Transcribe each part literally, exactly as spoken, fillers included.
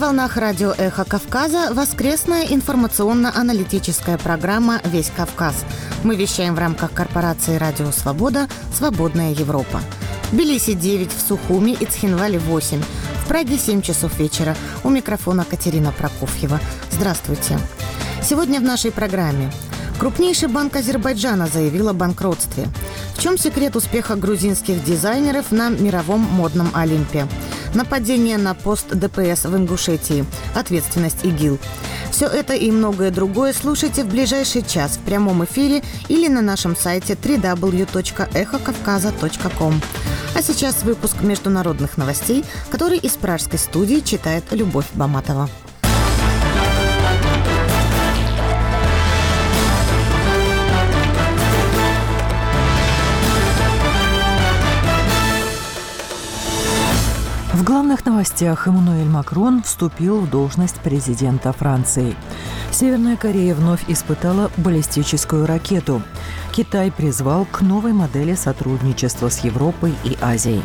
волнах радио «Эхо Кавказа» воскресная информационно-аналитическая программа «Весь Кавказ». Мы вещаем в рамках корпорации «Радио Свобода. Свободная Европа». В Тбилиси девять, в Сухуми и Цхинвале восемь, в Праге семь часов вечера. У микрофона Катерина Прокофьева. Здравствуйте. Сегодня в нашей программе. Крупнейший банк Азербайджана заявил о банкротстве. В чем секрет успеха грузинских дизайнеров на мировом модном Олимпе? Нападение на пост ДПС в Ингушетии. Ответственность ИГИЛ. Все это и многое другое слушайте в ближайший час в прямом эфире или на нашем сайте дабл ю дабл ю дабл ю точка эхо кавказа точка ком. А сейчас выпуск международных новостей, который из пражской студии читает Любовь Баматова. В главных новостях Эммануэль Макрон вступил в должность президента Франции. Северная Корея вновь испытала баллистическую ракету. Китай призвал к новой модели сотрудничества с Европой и Азией.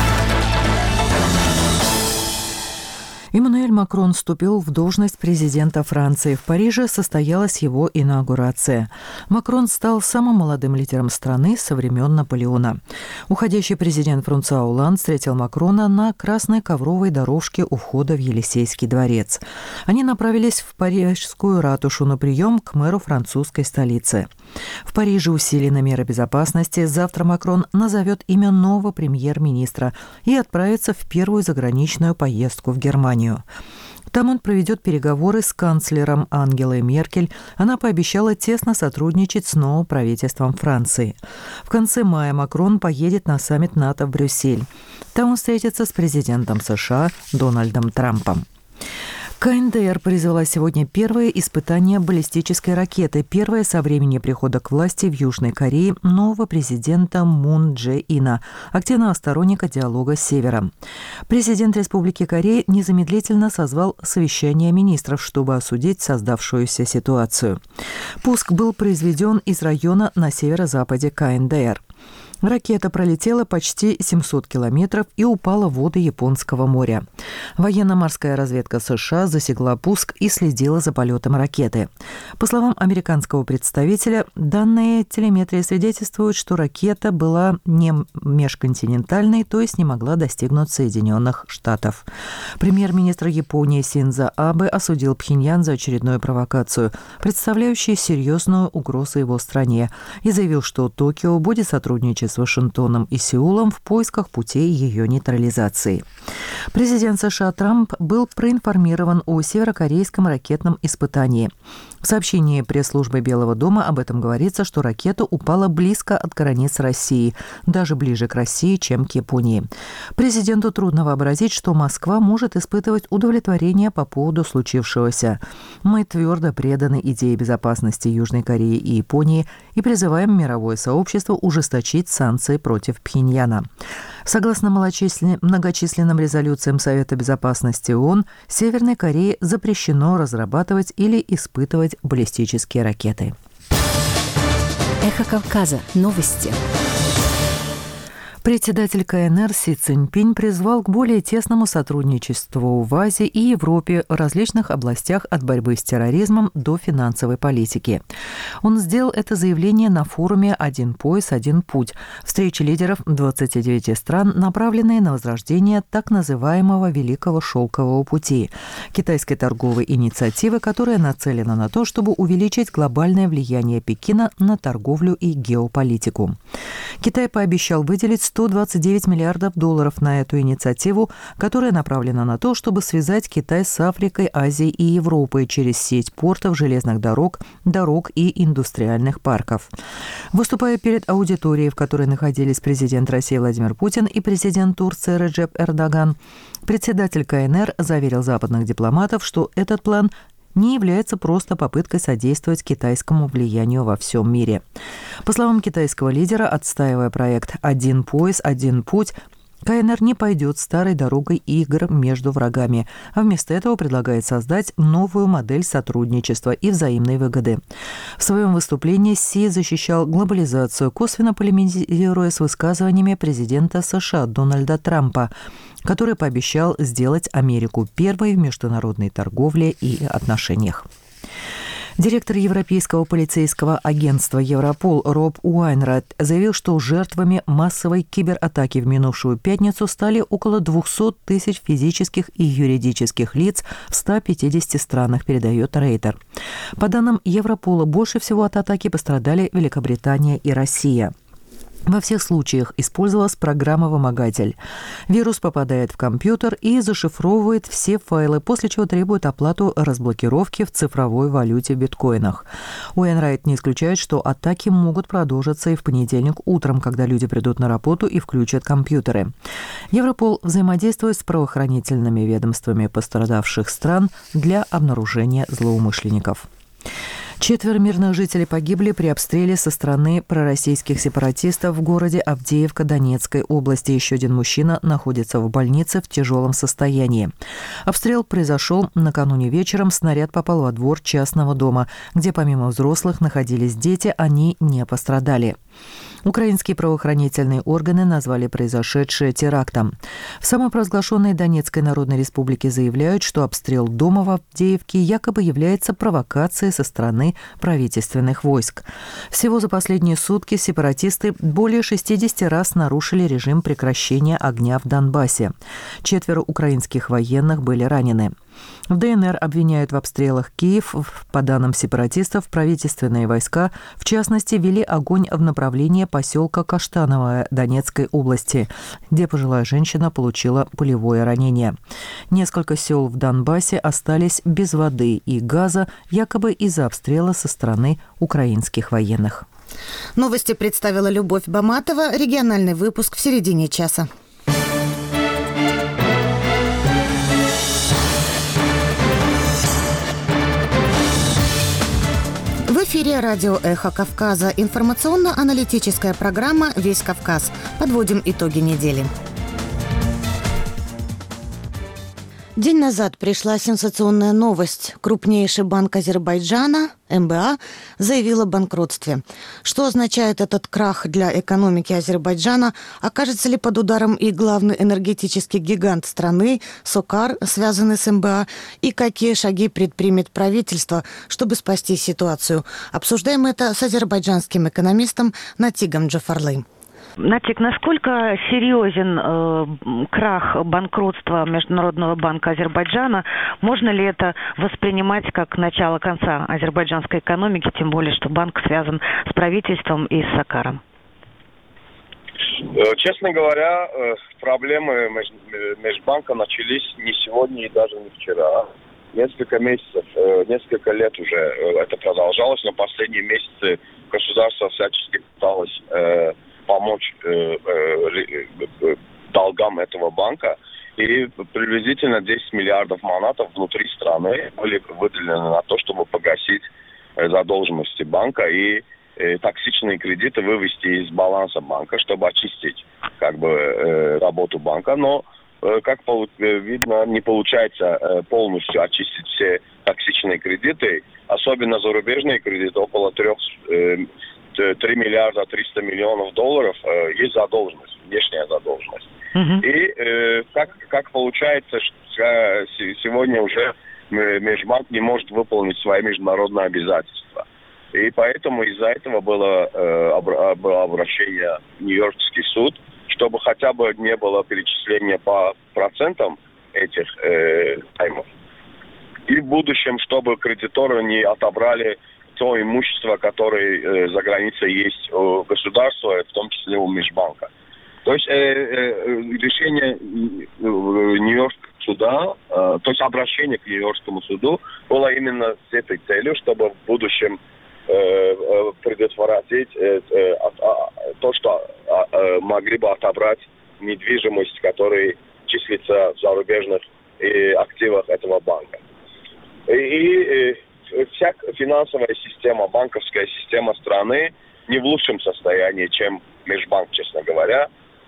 Эммануэль Макрон вступил в должность президента Франции. В Париже состоялась его инаугурация. Макрон стал самым молодым лидером страны со времен Наполеона. Уходящий президент Франсуа Олланд встретил Макрона на красной ковровой дорожке у входа в Елисейский дворец. Они направились в Парижскую ратушу на прием к мэру французской столицы. В Париже усилены меры безопасности. Завтра Макрон назовет имя нового премьер-министра и отправится в первую заграничную поездку в Германию. Там он проведет переговоры с канцлером Ангелой Меркель. Она пообещала тесно сотрудничать с новым правительством Франции. В конце мая Макрон поедет на саммит НАТО в Брюссель. Там он встретится с президентом США Дональдом Трампом. КНДР произвела сегодня первое испытание баллистической ракеты, первое со времени прихода к власти в Южной Корее нового президента Мун Дже Ина, активного сторонника диалога с Севером. Президент Республики Корея незамедлительно созвал совещание министров, чтобы осудить создавшуюся ситуацию. Пуск был произведен из района на северо-западе КНДР. Ракета пролетела почти семьсот километров и упала в воды Японского моря. Военно-морская разведка США засекла пуск и следила за полетом ракеты. По словам американского представителя, данные телеметрии свидетельствуют, что ракета была не межконтинентальной, то есть не могла достигнуть Соединенных Штатов. Премьер-министр Японии Синдзо Абе осудил Пхеньян за очередную провокацию, представляющую серьезную угрозу его стране, и заявил, что Токио будет сотрудничать с Вашингтоном и Сеулом в поисках путей ее нейтрализации. Президент США Трамп был проинформирован о северокорейском ракетном испытании. В сообщении пресс-службы Белого дома об этом говорится, что ракета упала близко от границ России, даже ближе к России, чем к Японии. Президенту трудно вообразить, что Москва может испытывать удовлетворение по поводу случившегося. Мы твердо преданы идее безопасности Южной Кореи и Японии и призываем мировое сообщество ужесточить санкции против Пхеньяна. Согласно многочисленным резолюциям Совета безопасности ООН, Северной Корее запрещено разрабатывать или испытывать баллистические ракеты. Эхо Кавказа. Новости. Председатель КНР Си Цзиньпинь призвал к более тесному сотрудничеству в Азии и Европе в различных областях от борьбы с терроризмом до финансовой политики. Он сделал это заявление на форуме «Один пояс, один путь» – встрече лидеров двадцати девяти стран, направленные на возрождение так называемого Великого Шелкового пути – китайской торговой инициативы, которая нацелена на то, чтобы увеличить глобальное влияние Пекина на торговлю и геополитику. Китай пообещал выделить сто двадцать девять миллиардов долларов на эту инициативу, которая направлена на то, чтобы связать Китай с Африкой, Азией и Европой через сеть портов, железных дорог, дорог и индустриальных парков. Выступая перед аудиторией, в которой находились президент России Владимир Путин и президент Турции Реджеп Эрдоган, председатель КНР заверил западных дипломатов, что этот план не является просто попыткой содействовать китайскому влиянию во всем мире. По словам китайского лидера, отстаивая проект «Один пояс, один путь», КНР не пойдет старой дорогой игр между врагами, а вместо этого предлагает создать новую модель сотрудничества и взаимной выгоды. В своем выступлении Си защищал глобализацию, косвенно полемизируя с высказываниями президента США Дональда Трампа, который пообещал сделать Америку первой в международной торговле и отношениях. Директор Европейского полицейского агентства Европол Роб Уайнрайт заявил, что жертвами массовой кибератаки в минувшую пятницу стали около двести тысяч физических и юридических лиц в ста пятидесяти странах, передает Рейтер. По данным Европола, больше всего от атаки пострадали Великобритания и Россия. Во всех случаях использовалась программа-вымогатель. Вирус попадает в компьютер и зашифровывает все файлы, после чего требует оплату разблокировки в цифровой валюте в биткоинах. Уэйнрайт не исключает, что атаки могут продолжиться и в понедельник утром, когда люди придут на работу и включат компьютеры. Европол взаимодействует с правоохранительными ведомствами пострадавших стран для обнаружения злоумышленников. Четверо мирных жителей погибли при обстреле со стороны пророссийских сепаратистов в городе Авдеевка Донецкой области. Еще один мужчина находится в больнице в тяжелом состоянии. Обстрел произошел накануне вечером. Снаряд попал во двор частного дома, где помимо взрослых находились дети, они не пострадали. Украинские правоохранительные органы назвали произошедшее терактом. В самопровозглашенной Донецкой Народной Республике заявляют, что обстрел дома в Авдеевке якобы является провокацией со стороны правительственных войск. Всего за последние сутки сепаратисты более шестидесяти раз нарушили режим прекращения огня в Донбассе. Четверо украинских военных были ранены. В ДНР обвиняют в обстрелах Киев. По данным сепаратистов, правительственные войска, в частности, вели огонь в направлении поселка Каштановое Донецкой области, где пожилая женщина получила пулевое ранение. Несколько сел в Донбассе остались без воды и газа, якобы из-за обстрела со стороны украинских военных. Новости представила Любовь Баматова. Региональный выпуск в середине часа. В эфире радио «Эхо Кавказа». Информационно-аналитическая программа «Весь Кавказ». Подводим итоги недели. День назад пришла сенсационная новость. Крупнейший банк Азербайджана, эм бэ а, заявил о банкротстве. Что означает этот крах для экономики Азербайджана? Окажется ли под ударом и главный энергетический гигант страны, Сокар, связанный с эм бэ а? И какие шаги предпримет правительство, чтобы спасти ситуацию? Обсуждаем это с азербайджанским экономистом Натигом Джафарлы. Натик, насколько серьезен э, крах банкротства Международного банка Азербайджана? Можно ли это воспринимать как начало конца азербайджанской экономики, тем более, что банк связан с правительством и с Сокаром? Честно говоря, проблемы межбанка начались не сегодня и даже не вчера. Несколько месяцев, несколько лет уже это продолжалось, но последние месяцы государство всячески пыталось помочь э, э, долгам этого банка. И приблизительно десять миллиардов манатов внутри страны были выделены на то, чтобы погасить э, задолженности банка и э, токсичные кредиты вывести из баланса банка, чтобы очистить как бы э, работу банка. Но, э, как видно, не получается э, полностью очистить все токсичные кредиты, особенно зарубежные кредиты, около трех э, три миллиарда триста миллионов долларов э, есть задолженность, внешняя задолженность. Uh-huh. И э, как, как получается, что сегодня уже межбанк не может выполнить свои международные обязательства. И поэтому из-за этого было, э, было обращение в Нью-Йоркский суд, чтобы хотя бы не было перечисления по процентам этих э, таймов. И в будущем, чтобы кредиторы не отобрали то имущество, которое э, за границей есть у государства, в том числе у межбанка. То есть э, э, решение э, Нью-Йоркского суда, э, то есть обращение к Нью-Йоркскому суду было именно с этой целью, чтобы в будущем э, э, предотвратить э, э, э, то, что э, могли бы отобрать недвижимость, которая числится в зарубежных э, активах этого банка. И, и вся финансовая система, банковская система страны не в лучшем состоянии, чем межбанк, честно говоря.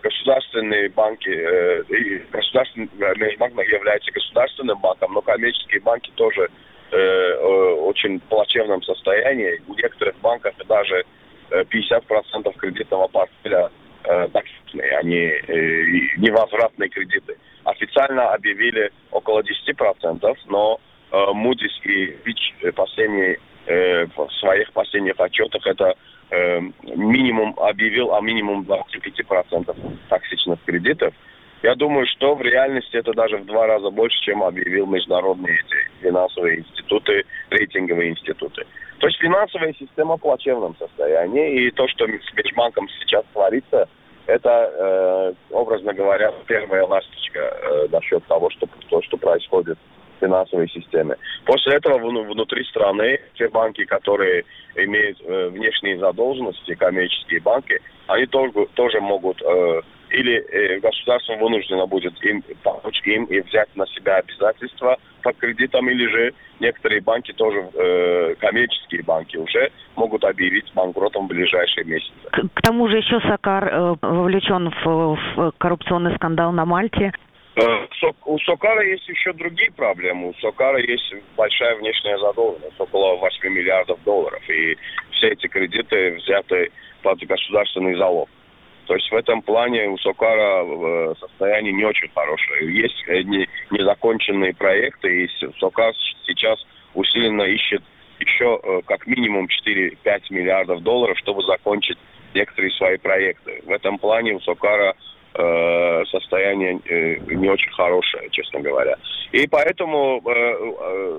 государственные банки, э, и государственный межбанк является государственным банком, но коммерческие банки тоже э, э, очень плачевном состоянии. У некоторых банков даже пятьдесят процентов кредитного портфеля э, токсичные, они э, невозвратные кредиты. Официально объявили около десять процентов, но э, Moody's и Fitch последние, э, в своих последних отчетах это э, минимум объявил о минимум двадцать пять процентов токсичных кредитов. Я думаю, что в реальности это даже в два раза больше, чем объявил международные эти финансовые институты, рейтинговые институты. То есть финансовая система в плачевном состоянии, и то, что с межбанком сейчас творится, это, э, образно говоря, первая ласточка э, насчет того, что, то, что происходит в финансовой системе. После этого внутри страны те банки, которые имеют э, внешние задолженности, коммерческие банки, они тоже, тоже могут, э, или э, государство вынуждено будет им помочь им и взять на себя обязательства по кредитам, или же некоторые банки тоже, э, коммерческие банки уже могут объявить банкротом в ближайшие месяцы. К, к тому же еще Сокар э, вовлечен в, в коррупционный скандал на Мальте. Э, у Сокара есть еще другие проблемы. У Сокара есть большая внешняя задолженность, около восемь миллиардов долларов. И все эти кредиты взяты под государственный залог. То есть в этом плане у Сокара состояние не очень хорошее. Есть незаконченные проекты, и Сокар сейчас усиленно ищет еще как минимум четыре-пять миллиардов долларов, чтобы закончить некоторые свои проекты. В этом плане у Сокара э, состояние э, не очень хорошее, честно говоря. И поэтому э, э,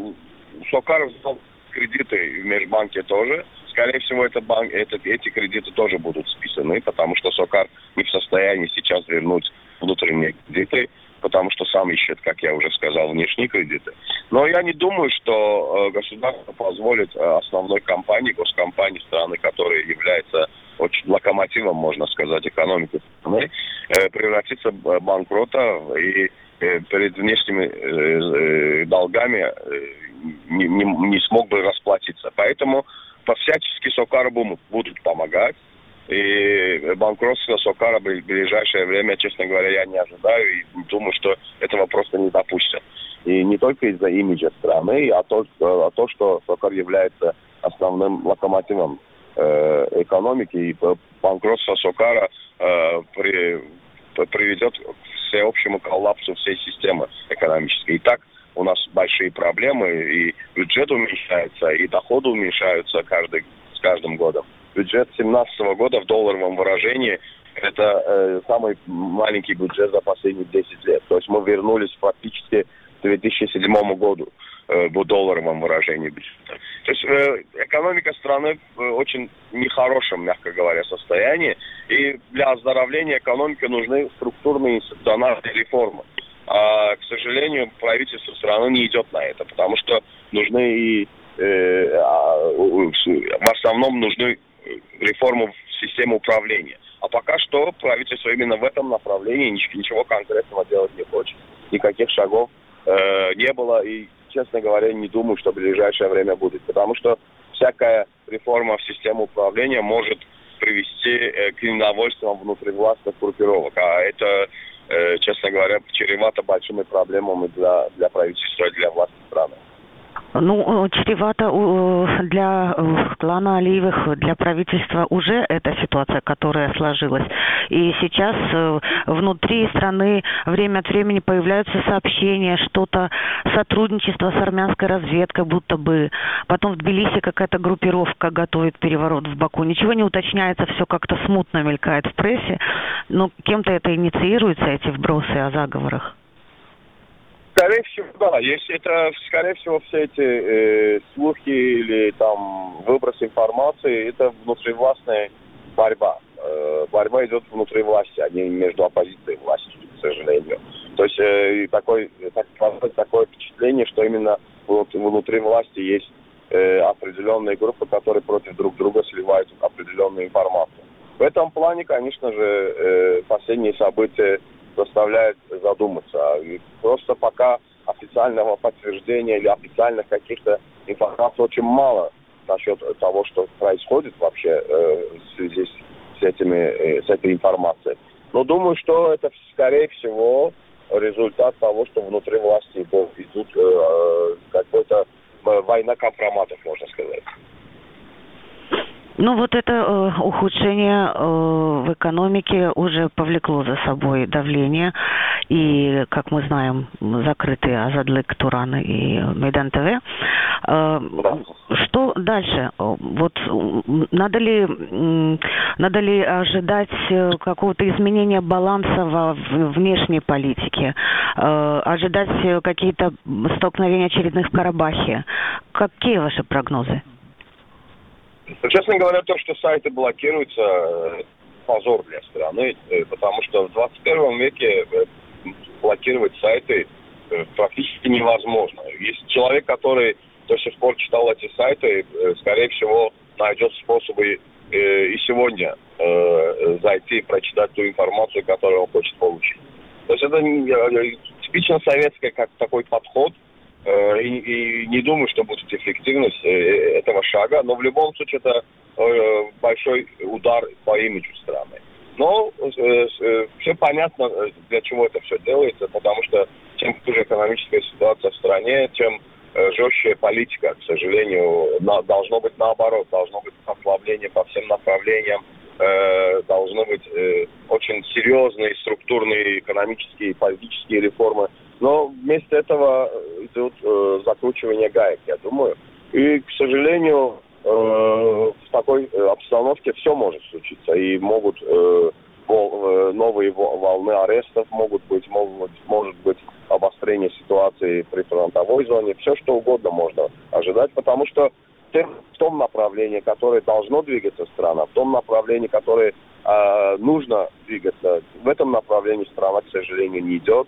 Сокар взял кредиты в межбанке тоже. Скорее всего, это банк, это, эти кредиты тоже будут списаны, потому что Сокар не в состоянии сейчас вернуть внутренние кредиты, потому что сам ищет, как я уже сказал, внешние кредиты. Но я не думаю, что э, государство позволит э, основной компании, госкомпании страны, которая является очень локомотивом, можно сказать, экономики страны, э, превратиться в банкрота и э, перед внешними э, э, долгами э, не, не, не смог бы расплатиться. Поэтому всячески Сокару будут помогать. И банкротство Сокара в ближайшее время, честно говоря, я не ожидаю. И думаю, что этого просто не допустят. И не только из-за имиджа страны, а то, а то что Сокар является основным локомотивом э, экономики. И банкротство Сокара э, при, приведет к всеобщему коллапсу всей системы экономической. И так у нас большие проблемы, и бюджет уменьшается, и доходы уменьшаются каждый, с каждым годом. Бюджет две тысячи семнадцатого года в долларовом выражении – это э, самый маленький бюджет за последние десять лет. То есть мы вернулись фактически к две тысячи седьмому году э, в долларовом выражении бюджета. То есть э, экономика страны в очень нехорошем, мягко говоря, состоянии. И для оздоровления экономики нужны структурные институциональные реформы. А, к сожалению, правительство страны не идет на это, потому что нужны и э, а, в основном нужны реформы в системе управления. А пока что правительство именно в этом направлении ничего конкретного делать не хочет. Никаких шагов э, не было, и, честно говоря, не думаю, что в ближайшее время будет, потому что всякая реформа в систему управления может привести э, к недовольству внутривластных группировок, а это, честно говоря, чревато большими проблемами для, для правительства и для власти страны. Ну, чревато для клана Алиевых, для правительства уже эта ситуация, которая сложилась. И сейчас внутри страны время от времени появляются сообщения, что-то сотрудничество с армянской разведкой будто бы. Потом в Тбилиси какая-то группировка готовит переворот в Баку. Ничего не уточняется, все как-то смутно мелькает в прессе. Но кем-то это инициируется, эти вбросы о заговорах. Скорее всего, да. Если это, скорее всего, все эти э, слухи или там выброс информации, это внутривластная борьба. Э, борьба идет внутри власти, а не между оппозицией и властью, к сожалению. То есть э, такой, так, такое впечатление, что именно внутри власти есть э, определенные группы, которые против друг друга сливают определенную информацию. В этом плане, конечно же, э, последние события заставляет задуматься. И просто пока официального подтверждения или официальных каких-то информаций очень мало насчет того, что происходит вообще э, в связи с, этими, э, с этой информацией. Но думаю, что это, скорее всего, результат того, что внутри власти идут э, какой-то э, война компроматов, можно сказать. Ну вот это э, ухудшение э, в экономике уже повлекло за собой давление. И, как мы знаем, закрытые Азадлык, Туран и Мейдан ТВ. Э, Да. Что дальше? Вот надо ли, надо ли ожидать какого-то изменения баланса во внешней политике? Э, ожидать какие-то столкновения очередных в Карабахе? Какие ваши прогнозы? Честно говоря, то, что сайты блокируются, позор для страны, потому что в двадцать первом веке блокировать сайты практически невозможно. Если человек, который до сих пор читал эти сайты, скорее всего, найдет способы и сегодня зайти и прочитать ту информацию, которую он хочет получить. То есть это типично советский как такой подход. И, и не думаю, что будет эффективность этого шага, но в любом случае это большой удар по имиджу страны. Но все понятно, для чего это все делается, потому что чем хуже экономическая ситуация в стране, тем жестче политика, к сожалению, должно быть наоборот, должно быть ослабление по всем направлениям, должны быть очень серьезные структурные экономические и политические реформы. Но вместо этого идет э, закручивание гаек, я думаю. И, к сожалению, э, в такой обстановке все может случиться. И могут э, вол, э, новые волны арестов, могут быть, могут, может быть обострение ситуации при фронтовой зоне. Все, что угодно можно ожидать, потому что в том направлении, которое должно двигаться страна, в том направлении, которое э, нужно двигаться, в этом направлении страна, к сожалению, не идет.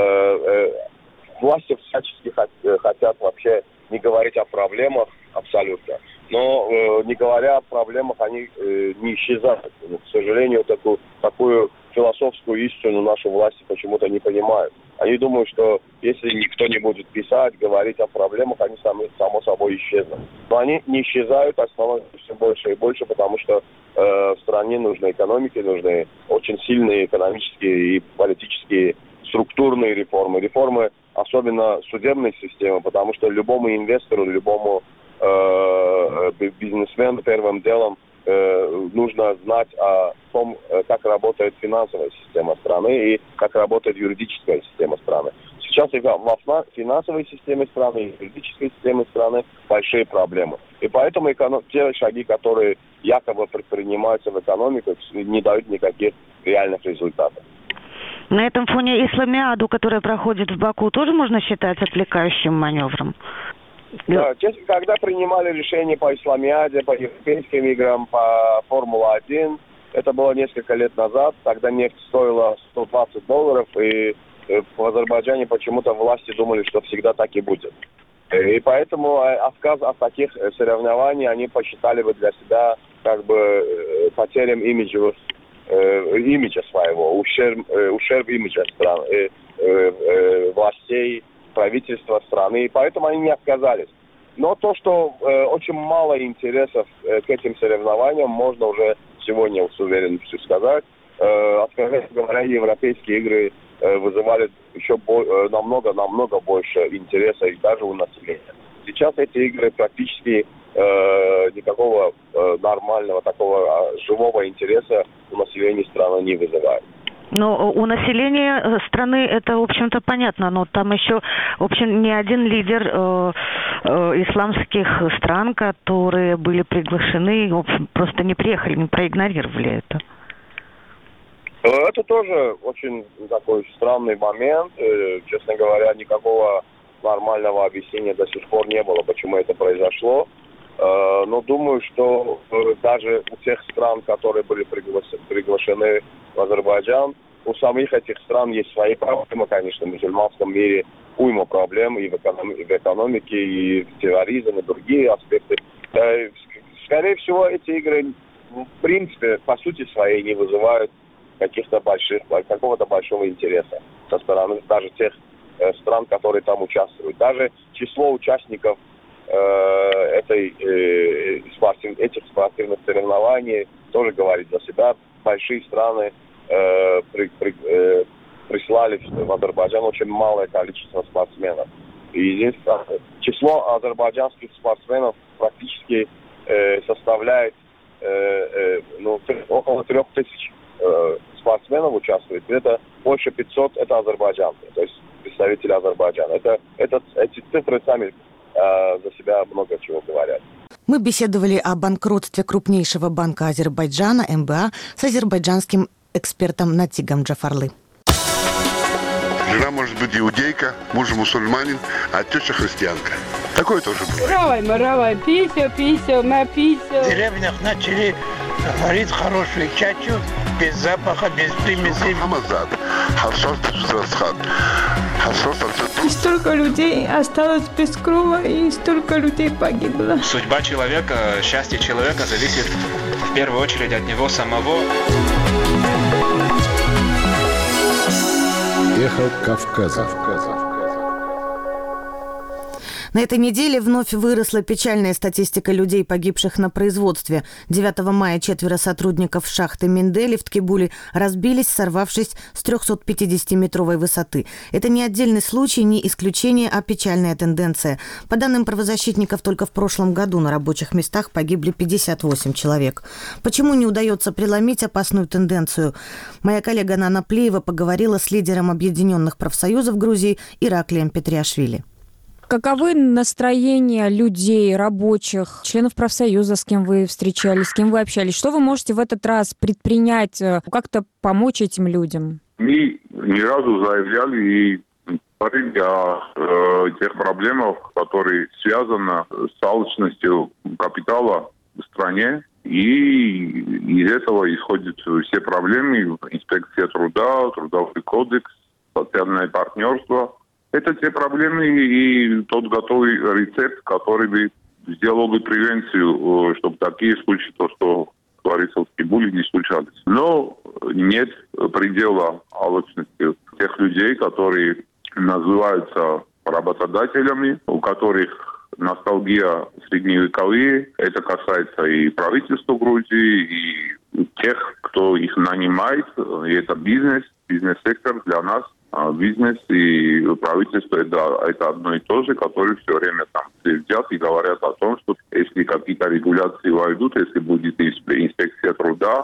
Власти всячески хотят вообще не говорить о проблемах абсолютно. Но не говоря о проблемах, они не исчезают. К сожалению, такую, такую философскую истину наши власти почему-то не понимают. Они думают, что если никто не будет писать, говорить о проблемах, они сами, само собой исчезнут. Но они не исчезают, а становятся все больше и больше, потому что э, в стране нужны экономики, нужны очень сильные экономические и политические структурные реформы, реформы особенно судебной системы, потому что любому инвестору, любому э, бизнесмену первым делом э, нужно знать о том, как работает финансовая система страны и как работает юридическая система страны. Сейчас во финансовой системе страны и юридической системе страны большие проблемы. И поэтому эконом... те шаги, которые якобы предпринимаются в экономике, не дают никаких реальных результатов. На этом фоне исламиаду, которая проходит в Баку, тоже можно считать отвлекающим маневром? Да, когда принимали решение по исламиаде, по европейским играм, по Формула один, это было несколько лет назад, тогда нефть стоила сто двадцать долларов, и в Азербайджане почему-то власти думали, что всегда так и будет. И поэтому отказ от таких соревнований они посчитали бы для себя как бы потерям имиджа, имиджа своего, ущерб, ущерб имиджа страны, э, э, властей, правительства страны, и поэтому они не отказались. Но то, что э, очень мало интересов э, к этим соревнованиям, можно уже сегодня с уверенностью сказать. Э, откровенно говоря, европейские игры э, вызывали еще бо- намного-намного больше интереса и даже у населения. Сейчас эти игры практически э, никакого э, нормального, такого живого интереса у населения страны не вызывают. Но у населения страны это, в общем-то, понятно, но там еще, в общем, ни один лидер э, э, исламских стран, которые были приглашены, в общем, просто не приехали, не проигнорировали это. Это тоже очень такой странный момент. Честно говоря, никакого нормального объяснения до сих пор не было, почему это произошло. Но думаю, что даже у тех стран, которые были приглашены в Азербайджан, у самих этих стран есть свои проблемы, конечно, в мусульманском мире уйма проблем и в, эконом... и в экономике, и в терроризме, и другие аспекты. Скорее всего, эти игры, в принципе, по сути своей не вызывают каких-то больших, какого-то большого интереса со стороны даже тех э, стран, которые там участвуют. Даже число участников э, этой, э, спортив, этих спортивных соревнований тоже говорит за себя. Большие страны, э, при, при, э, прислали в Азербайджан очень малое количество спортсменов. И здесь число азербайджанских спортсменов практически э, составляет э, э, ну, около трех тысяч э, спортсменов участвует. Это больше пятьсот, это азербайджанцы, то есть представители Азербайджана. Это, это, эти цифры сами э, за себя много чего говорят. Мы беседовали о банкротстве крупнейшего банка Азербайджана, эм бэ а, с азербайджанским экспертом Натигом Джафарлы. Жена может быть иудейка, муж мусульманин, а теща христианка. Такое тоже бывает. Равай, маравай, пися, пися, на пися. В деревнях начали варить хорошую чачу, без запаха, без примесей. Хамазад, харшот расхат, харшот И столько людей осталось без крова, и столько людей погибло. Судьба человека, счастье человека зависит в первую очередь от него самого. Эхо Кавказа. На этой неделе вновь выросла печальная статистика людей, погибших на производстве. девятого мая четверо сотрудников шахты Миндели в Ткибуле разбились, сорвавшись с трехсотпятидесятиметровой высоты. Это не отдельный случай, не исключение, а печальная тенденция. По данным правозащитников, только в прошлом году на рабочих местах погибли пятьдесят восемь человек. Почему не удается преломить опасную тенденцию? Моя коллега Нана Плеева поговорила с лидером Объединенных профсоюзов Грузии Ираклием Петриашвили. Каковы настроения людей, рабочих, членов профсоюза, с кем вы встречались, с кем вы общались? Что вы можете в этот раз предпринять, как-то помочь этим людям? Мы ни разу заявляли и говорили о э, тех проблемах, которые связаны с алчностью капитала в стране. И из этого исходят все проблемы: инспекция труда, трудовой кодекс, социальное партнерство. Это те проблемы и тот готовый рецепт, который бы сделал бы превенцию, чтобы такие случаи, то, что творится в Ткибуле, не случались. Но нет предела алчности тех людей, которые называются работодателями, у которых ностальгия средневековые. Это касается и правительства Грузии, и тех, кто их нанимает. И это бизнес, бизнес-сектор для нас. Бизнес и правительство это, это одно и то же, которые все время там следят и говорят о том, что если какие-то регуляции войдут, если будет инспекция труда,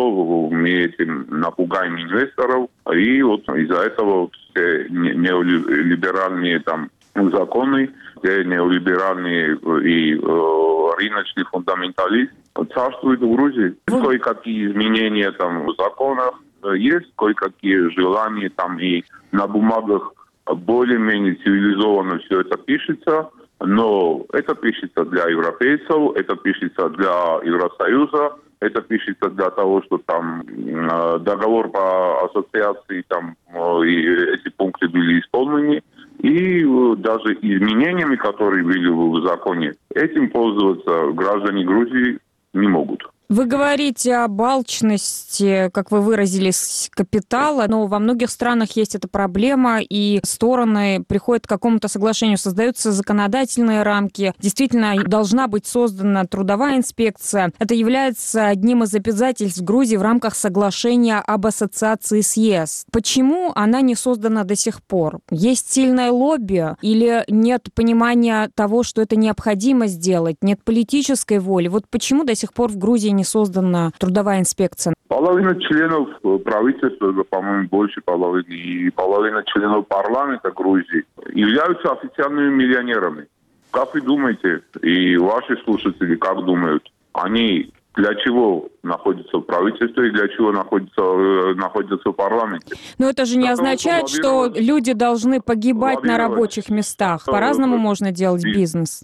то мы этим напугаем инвесторов. И вот из-за этого все неолиберальные там законы, все неолиберальные и э, рыночный фундаментализм царствуют в Грузии. Кое-какие изменения там в законах есть, кое-какие желания там и на бумагах более-менее цивилизованно все это пишется, но это пишется для европейцев, это пишется для Евросоюза, это пишется для того, что там э, договор по ассоциации, там э, и эти пункты были исполнены. И э, даже изменениями, которые были в законе, этим пользоваться граждане Грузии не могут. Вы говорите об алчности, как вы выразились, капитала, но во многих странах есть эта проблема, и стороны приходят к какому-то соглашению, создаются законодательные рамки. Действительно, должна быть создана трудовая инспекция. Это является одним из обязательств Грузии в рамках соглашения об ассоциации с ЕС. Почему она не создана до сих пор? Есть сильное лобби или нет понимания того, что это необходимо сделать? Нет политической воли? Вот почему до сих пор в Грузии не создана трудовая инспекция? Половина членов правительства, по-моему, больше половины, и половина членов парламента Грузии являются официальными миллионерами. Как вы думаете, и ваши слушатели как думают, они для чего находятся в правительстве и для чего находятся, находятся в парламенте? Но это же не означает, что люди должны погибать на рабочих местах. По-разному можно делать бизнес.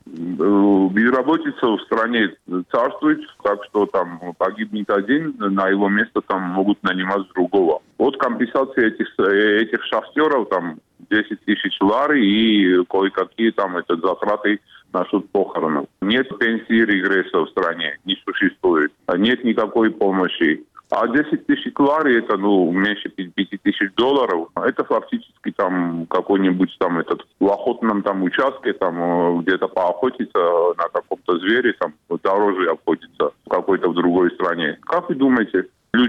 Безработица в стране царствует, так что там погибнет один, на его место там могут нанимать другого. Вот компенсация этих, этих шахтеров, там десять тысяч лари и кое-какие там это затраты насчет похоронов. Нет пенсии регресса в стране, не существует. Нет никакой помощи. А десять тысяч лари, это ну меньше пяти тысяч долларов, это фактически там какой-нибудь там этот в охотном там участке, там где-то поохотиться на каком-то звере, там дороже обходится в какой-то в другой стране. Как вы думаете, люди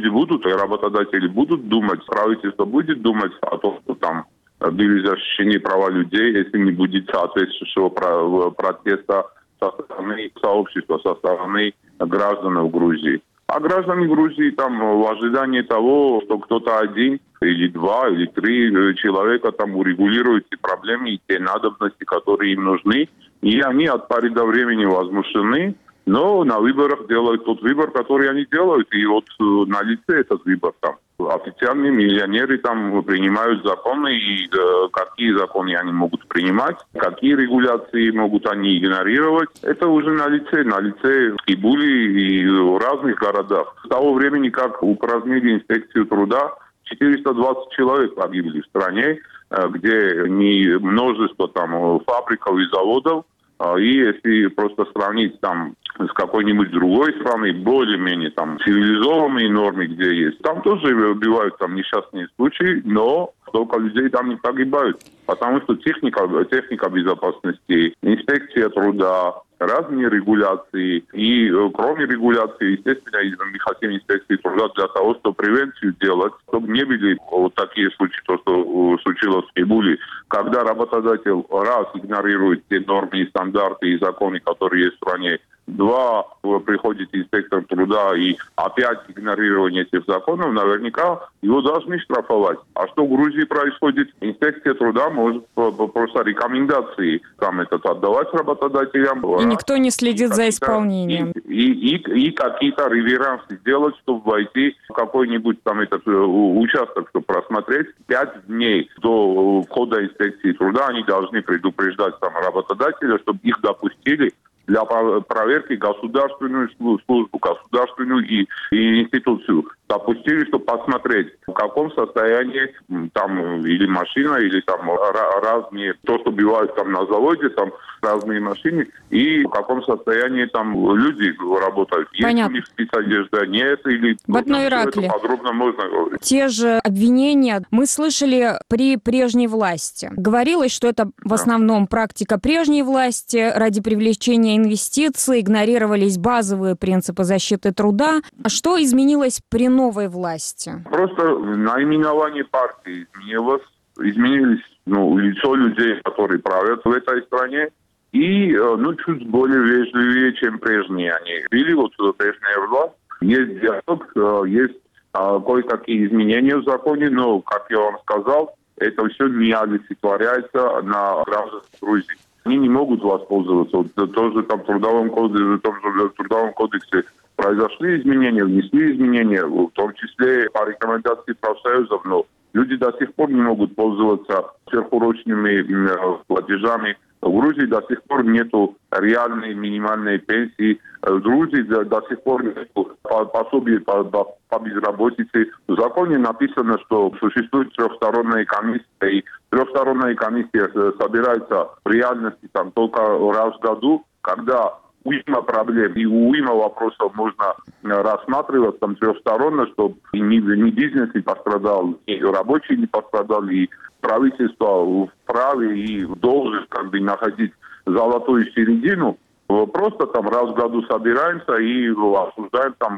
люди будут, и работодатели будут думать, правительство будет думать о том, что там были защищены права людей, если не будет соответствующего протеста со стороны сообщества, со стороны граждан в Грузии. А граждане Грузии там в ожидании того, что кто-то один или два, или три человека там урегулируют те проблемы и те надобности, которые им нужны. И они от поры до времени возмущены, но на выборах делают тот выбор, который они делают. И вот на лице этот выбор там. Официальные миллионеры там принимают законы, и э, какие законы они могут принимать, какие регуляции могут они игнорировать. Это уже на лице, на лице в Стамбуле и в разных городах. С того времени, как упразднили инспекцию труда, четыреста двадцать человек погибли в стране, э, где не множество там фабриков и заводов. И если просто сравнить там с какой-нибудь другой страной, более-менее там цивилизованные нормы, где есть, там тоже бывают там несчастные случаи, но столько людей там не погибают. Потому что техника, техника безопасности, инспекция труда, разные регуляции. И кроме регуляции, естественно, мы хотим инспекции труда для того, чтобы превенцию делать, чтобы не были вот такие случаи, то, что случилось в Стамбуле, когда работодатель раз игнорирует те нормы и стандарты и законы, которые есть в стране, два, приходит инспектор труда и опять игнорирование этих законов, наверняка его должны штрафовать. А что в Грузии происходит? Инспекция труда может просто рекомендации там этот отдавать работодателям. И никто не следит за исполнением. И, и, и, и какие-то реверансы делать, чтобы войти в какой-нибудь там этот участок, чтобы просмотреть. Пять дней до входа инспекции труда они должны предупреждать там работодателя, чтобы их допустили для проверки государственную службу, государственную и, и институцию. Допустили, чтобы посмотреть, в каком состоянии там или машина, или там разные, то, что бывает там на заводе, там разные машины, и в каком состоянии там люди работают. Понятно. Есть у них спецодежда, нет, или... В одной ракле. Подробно можно говорить. Те же обвинения мы слышали при прежней власти. Говорилось, что это в основном практика прежней власти. Ради привлечения инвестиций игнорировались базовые принципы защиты труда. А что изменилось при новой власти? Просто наименование партии изменилось. Изменились ну, лицо людей, которые правят в этой стране. И ну, чуть более вежливее, чем прежние они были. Вот прежняя власть. Есть диалог, есть а, кое-какие изменения в законе, но, как я вам сказал, это все не олицетворяется на граждан Грузии. Они не могут воспользоваться. Вот, тоже там в трудовом кодексе, в том же трудовом кодексе произошли изменения, внесли изменения, в том числе по рекомендации профсоюзов, но люди до сих пор не могут пользоваться сверхурочными платежами. В Грузии до сих пор нету реальной минимальной пенсии. В Грузии до, до сих пор нету пособий по, по, по безработице. В законе написано, что существует трехсторонняя комиссия, и трехсторонняя комиссия собирается в реальности там только раз в году, когда уйма проблем и уйма вопросов можно рассматривать там трехсторонно, чтобы ни, ни бизнес не пострадал, и рабочие не пострадали, и правительство вправе и должен как бы находить золотую середину. Просто там раз в году собираемся и обсуждаем там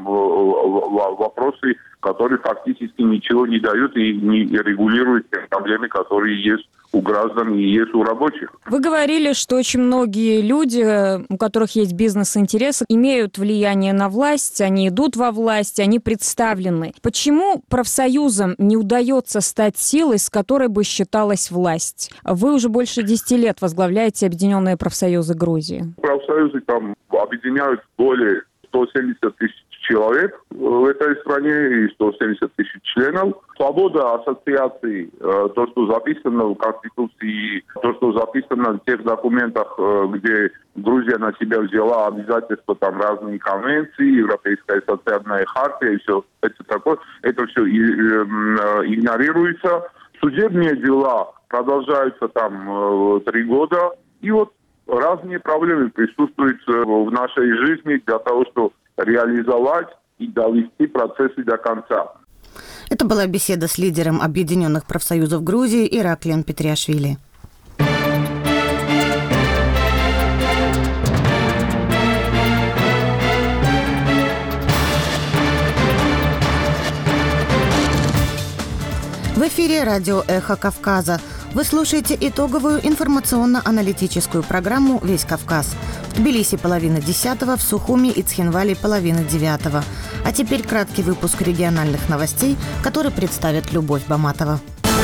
вопросы, которые фактически ничего не дают и не регулируют те проблемы, которые есть у граждан и есть у рабочих. Вы говорили, что очень многие люди, у которых есть бизнес-интересы, имеют влияние на власть, они идут во власть, они представлены. Почему профсоюзам не удается стать силой, с которой бы считалась власть? Вы уже больше десяти лет возглавляете Объединенные профсоюзы Грузии. Профсоюзы там объединяют более ста семидесяти тысяч человек в этой стране и сто семьдесят тысяч членов. Свобода ассоциаций, то, что записано в Конституции, то, что записано в тех документах, где Грузия на себя взяла обязательства, там разные конвенции, Европейская социальная хартия и все это такое, это все игнорируется. Судебные дела продолжаются там три года, и вот разные проблемы присутствуют в нашей жизни для того, чтобы реализовать и довести процессы до конца. Это была беседа с лидером Объединенных профсоюзов Грузии Ираклием Петриашвили. В эфире радио «Эхо Кавказа». Вы слушаете итоговую информационно-аналитическую программу «Весь Кавказ». В Тбилиси половина десятого, в Сухуми и Цхинвале половина девятого. А теперь краткий выпуск региональных новостей, который представит Любовь Баматова.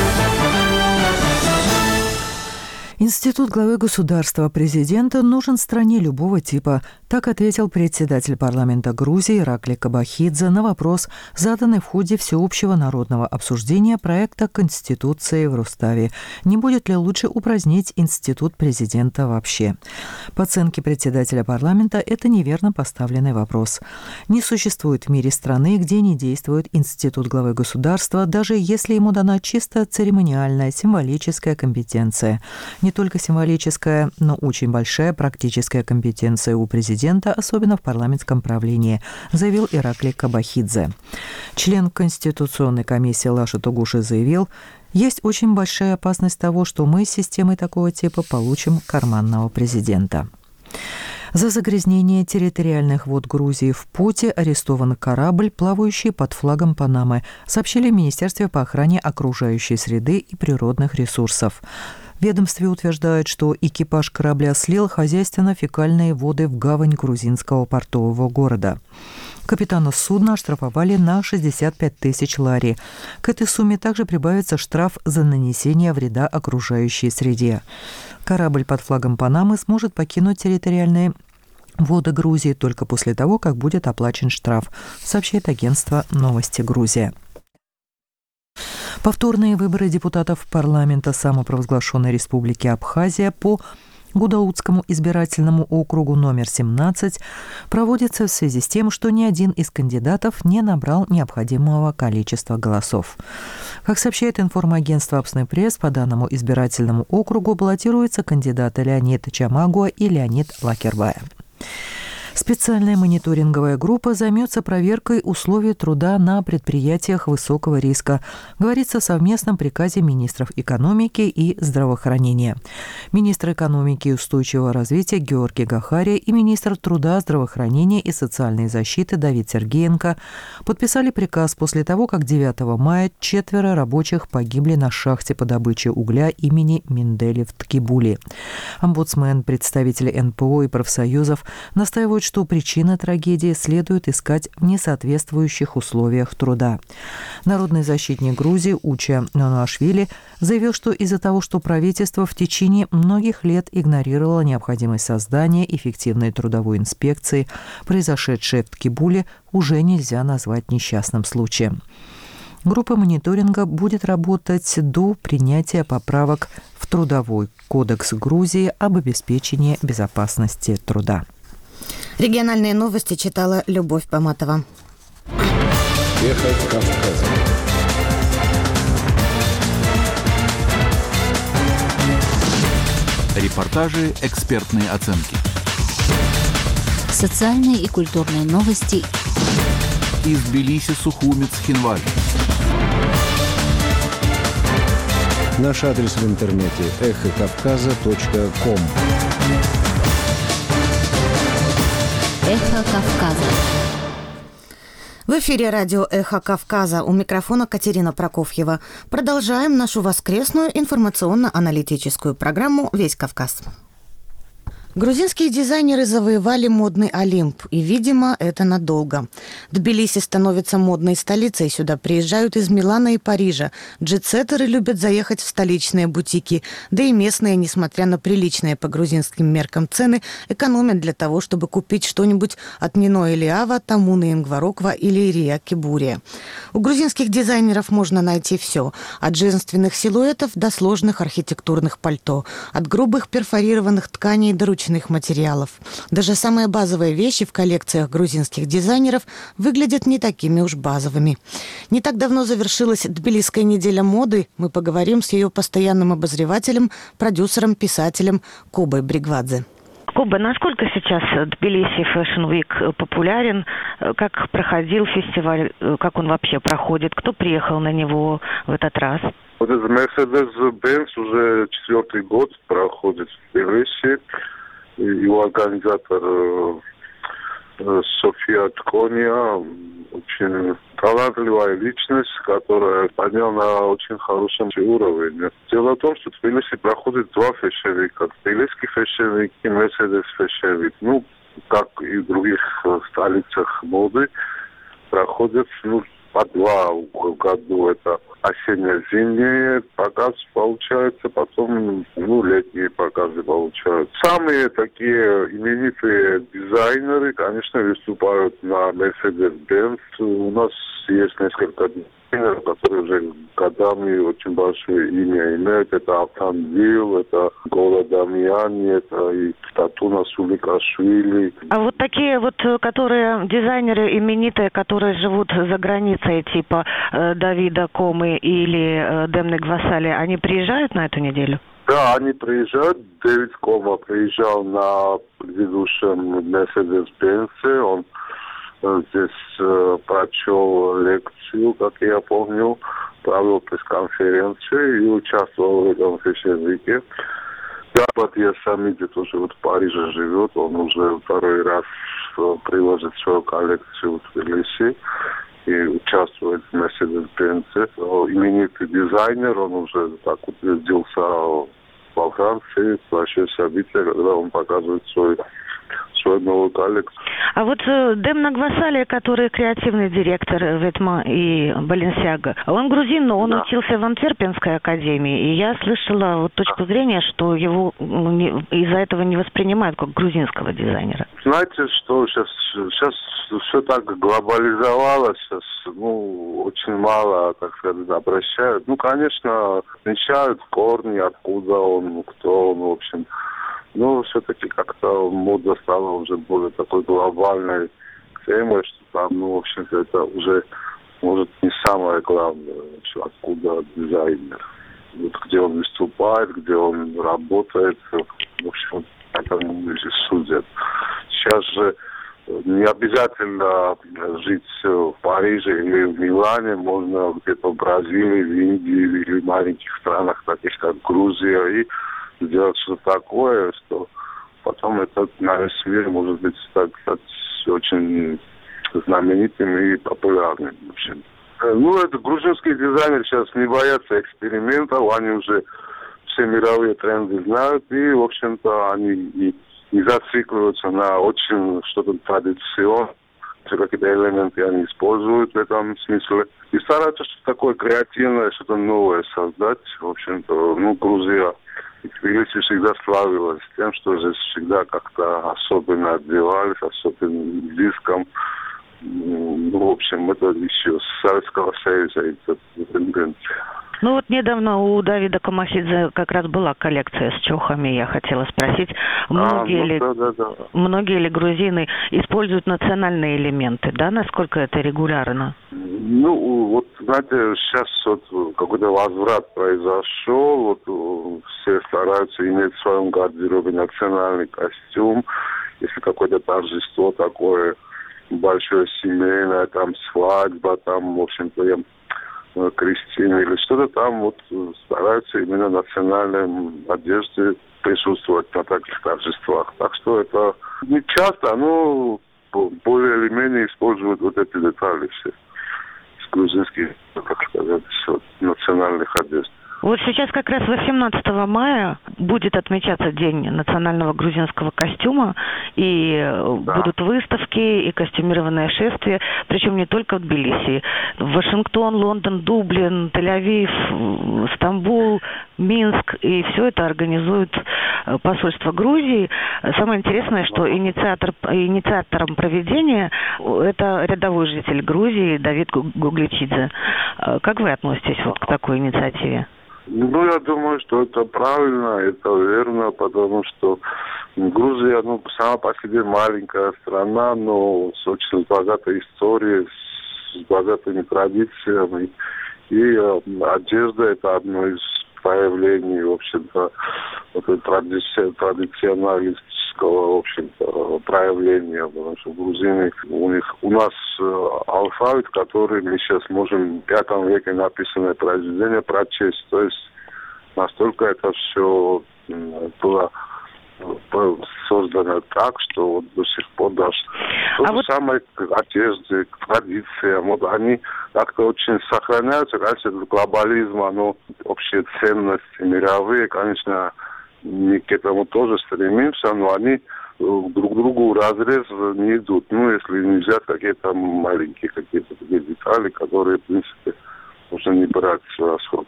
Институт главы государства президента нужен стране любого типа. Так ответил председатель парламента Грузии Ираклий Кобахидзе на вопрос, заданный в ходе всеобщего народного обсуждения проекта Конституции в Руставе. Не будет ли лучше упразднить институт президента вообще? По оценке председателя парламента, это неверно поставленный вопрос. Не существует в мире страны, где не действует институт главы государства, даже если ему дана чисто церемониальная, символическая компетенция. Не только символическая, но очень большая практическая компетенция у президента, особенно в парламентском правлении, заявил Ираклий Кобахидзе. Член Конституционной комиссии Лаша Тугуши заявил, есть очень большая опасность того, что мы с системой такого типа получим карманного президента. За загрязнение территориальных вод Грузии в Путе арестован корабль, плавающий под флагом Панамы, сообщили в Министерстве по охране окружающей среды и природных ресурсов. В ведомстве утверждают, что экипаж корабля слил хозяйственно-фекальные воды в гавань грузинского портового города. Капитана судна оштрафовали на шестьдесят пять тысяч лари. К этой сумме также прибавится штраф за нанесение вреда окружающей среде. Корабль под флагом Панамы сможет покинуть территориальные воды Грузии только после того, как будет оплачен штраф, сообщает агентство «Новости Грузия». Повторные выборы депутатов парламента самопровозглашенной республики Абхазия по Гудаутскому избирательному округу номер семнадцать проводятся в связи с тем, что ни один из кандидатов не набрал необходимого количества голосов. Как сообщает информагентство «Апсный пресс», по данному избирательному округу баллотируются кандидаты Леонид Чамагуа и Леонид Лакербая. Специальная мониторинговая группа займется проверкой условий труда на предприятиях высокого риска, говорится в совместном приказе министров экономики и здравоохранения. Министр экономики и устойчивого развития Георгий Гахария и министр труда, здравоохранения и социальной защиты Давид Сергеенко подписали приказ после того, как девятого мая четверо рабочих погибли на шахте по добыче угля имени Менделе в Ткибуле. Омбудсмен, представители эн пэ о и профсоюзов настаивают, что причины трагедии следует искать в несоответствующих условиях труда. Народный защитник Грузии Уча Нонуашвили заявил, что из-за того, что правительство в течение многих лет игнорировало необходимость создания эффективной трудовой инспекции, произошедшее в Ткибуле уже нельзя назвать несчастным случаем. Группа мониторинга будет работать до принятия поправок в Трудовой кодекс Грузии об обеспечении безопасности труда. Региональные новости читала Любовь Баматова. Эхо Кавказа. Репортажи, экспертные оценки. Социальные и культурные новости. Из Тбилиси, Сухуми, Цхинвали. Наш адрес в интернете эхо кавказа точка ком. Эхо Кавказа. В эфире радио «Эхо Кавказа». У микрофона Катерина Прокофьева. Продолжаем нашу воскресную информационно-аналитическую программу «Весь Кавказ». Грузинские дизайнеры завоевали модный Олимп, и, видимо, это надолго. Тбилиси становится модной столицей, сюда приезжают из Милана и Парижа. Джетсеттеры любят заехать в столичные бутики, да и местные, несмотря на приличные по грузинским меркам цены, экономят для того, чтобы купить что-нибудь от Нино Элиава, Тамуны Ингвароква или Ирия Кибурия. У грузинских дизайнеров можно найти все, от женственных силуэтов до сложных архитектурных пальто, от грубых перфорированных тканей до ручных материалов. Даже самые базовые вещи в коллекциях грузинских дизайнеров выглядят не такими уж базовыми. Не так давно завершилась Тбилисская неделя моды. Мы поговорим с ее постоянным обозревателем, продюсером, писателем Кобой Бригвадзе. Коба, насколько сейчас Тбилиси Fashion Week популярен? Как проходил фестиваль? Как он вообще проходит? Кто приехал на него в этот раз? Вот этот Mercedes-Benz уже четвертый год проходит в Тбилиси. Его организатор София Ткония, очень талантливая личность, которая подняла на очень хорошем уровне. Дело в том, что в Тбилиси проходит два фэшн-вика. Тбилисский фэшн-вик и Мерседес фэшн-вик. Ну, как и в других столицах моды, проходят ну, по два в году. Это осенне-зимние показы получаются, потом ну, летние показы получаются. Самые такие именитые дизайнеры, конечно, выступают на Mercedes-Benz. У нас есть несколько дизайнеров, которые уже годами очень большое имя имеют. Это Автандил, это Гола Дамьяни, это и Татуна Суликашвили. А вот такие вот, которые дизайнеры именитые, которые живут за границей, типа э, Давида Комы или э, Демны Гвасали, они приезжают на эту неделю? Да, они приезжают. Дэвид Кома приезжал на предыдущем Mercedes-Benz. Он э, здесь э, прочел лекцию, как я помню, провел пресс-конференцию и участвовал в этом фэшн-вике. Батья Самиди тоже вот в Париже живет. Он уже второй раз э, привозит свою коллекцию в Тбилиси и участвует в Mercedes-Benz. Именитый дизайнер, он уже так утвердился во Франции. Большое событие, когда он показывает свой, свою новую коллекцию. А вот Демна Гвасали, который креативный директор Ветма и Баленсиага, он грузин, но он да. учился в Антверпенской академии. И я слышала вот точку зрения, что его из-за этого не воспринимают как грузинского дизайнера. Знаете, что сейчас, сейчас все так глобализовалось, сейчас ну, очень мало, так сказать, обращают. Ну, конечно, отмечают корни, откуда он, кто он, в общем. Но все-таки как-то мода стала уже более такой глобальной темой, что там, ну, в общем-то, это уже, может, не самое главное, откуда дизайнер. Вот где он выступает, где он работает, в общем, этому люди судят. Сейчас же не обязательно жить в Париже или в Милане, можно где-то в Бразилии, в Индии или в маленьких странах, таких как Грузия, и сделать что-то такое, что потом это на весь мир может быть так, так, очень знаменитым и популярным. В общем. Ну, это грузинские дизайнеры сейчас не боятся экспериментов, они уже все мировые тренды знают, и, в общем-то, они и не зацикливаются на очень что-то традиционное. Все какие-то элементы они используют в этом смысле. И стараются что-то такое креативное, что-то новое создать. В общем-то, ну, Грузия и Тбилиси всегда славилась тем, что здесь всегда как-то особенно отбивались, особенно диском. Ну, в общем, это еще с Советского Союза эта тенденция. Ну вот недавно у Давида Комахидзе как раз была коллекция с чохами. Я хотела спросить, многие, а, ну, ли, да, да, да. многие ли грузины используют национальные элементы, да? Насколько это регулярно? Ну, вот, знаете, сейчас вот какой-то возврат произошел. Вот все стараются иметь в своем гардеробе национальный костюм. Если какое-то торжество такое большое семейное, там свадьба, там, в общем-то, крестины или что-то там, вот стараются именно национальной одежде присутствовать на таких торжествах. Так что это не часто, но более или менее используют вот эти детали все с грузинских, так сказать, национальных одежд. Вот сейчас как раз восемнадцатого мая будет отмечаться День национального грузинского костюма, и да. будут выставки и костюмированное шествие, причем не только в Тбилиси. Вашингтон, Лондон, Дублин, Тель-Авив, Стамбул, Минск, и все это организует посольство Грузии. Самое интересное, что инициатор, инициатором проведения это рядовой житель Грузии Давид Гугличидзе. Как вы относитесь вот к такой инициативе? Ну, я думаю, что это правильно, это верно, потому что Грузия, ну, сама по себе маленькая страна, но с очень богатой историей, с богатыми традициями. И э, одежда – это одно из проявлений, в общем-то, вот, традиции, традиционалистического, в общем-то, проявления. Потому что грузины, у них, у нас э, алфавит, который мы сейчас можем в пятом веке написанное произведение прочесть. То есть настолько это все э, было создано так, что вот до сих пор даже то а же вот... самое к одежде, к традициям. Вот они как-то очень сохраняются, конечно, глобализм, оно общие ценности мировые, конечно, мы к этому тоже стремимся, но они друг другу разрез не идут. Ну, если не взять какие-то маленькие какие-то такие детали, которые, в принципе, можно не брать в расход.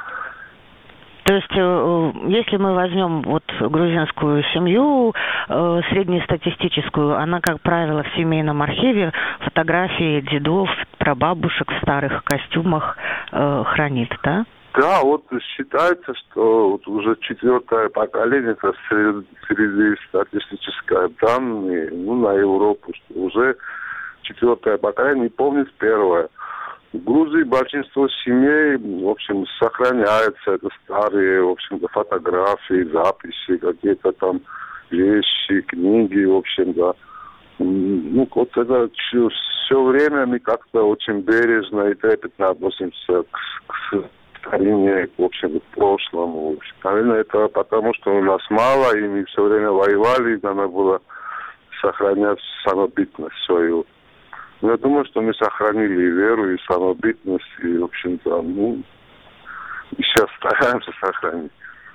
То есть, если мы возьмем вот грузинскую семью, среднестатистическую, она, как правило, в семейном архиве фотографии дедов, прабабушек в старых костюмах хранит, да? Да, вот считается, что вот уже четвертое поколение, это среднестатистическое данные, ну, на Европу, что уже четвертое поколение не помнит первое. В Грузии большинство семей, в общем, сохраняются, это старые, в общем-то, фотографии, записи, какие-то там вещи, книги, в общем, да. Ну, вот это все время мы как-то очень бережно и трепетно относимся к, к старине, в общем, к прошлому. В общем, наверное, это потому, что у нас мало, и мы все время воевали, и надо было сохранять самобытность свою. Но я думаю, что мы сохранили и веру, и самобытность, и, в общем-то, ну, и сейчас стараемся сохранить.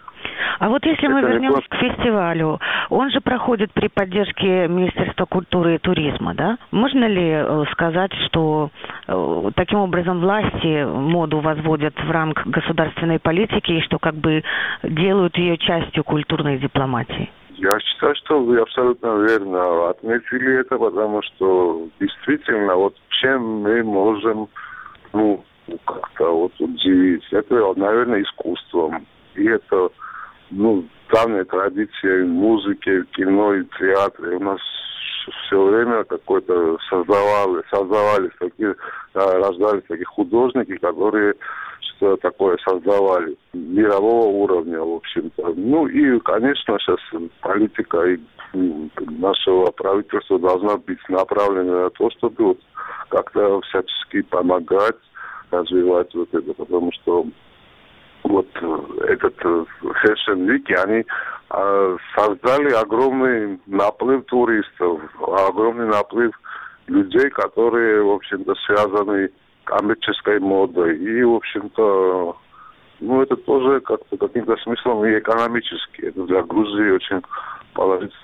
А вот если мы вернемся к фестивалю, он же проходит при поддержке Министерства культуры и туризма, да? Можно ли сказать, что таким образом власти моду возводят в рамки государственной политики и что как бы делают ее частью культурной дипломатии? Я считаю, что вы абсолютно верно отметили это, потому что действительно, вот чем мы можем, ну, как-то вот удивить, это, наверное, искусством. И это, ну, давняя традиция музыки, кино и театре. У нас все время какой-то создавали, создавались такие, рождались такие художники, которые что такое создавали мирового уровня, в общем-то. Ну и, конечно, сейчас политика и нашего правительства должна быть направлена на то, чтобы вот как-то всячески помогать, развивать вот это, потому что вот этот Fashion Week, они э, создали огромный наплыв туристов, огромный наплыв людей, которые, в общем-то, связаны с коммерческой модой. И, в общем-то, ну, это тоже как-то каким-то смыслом и экономически. Это для Грузии очень положительно.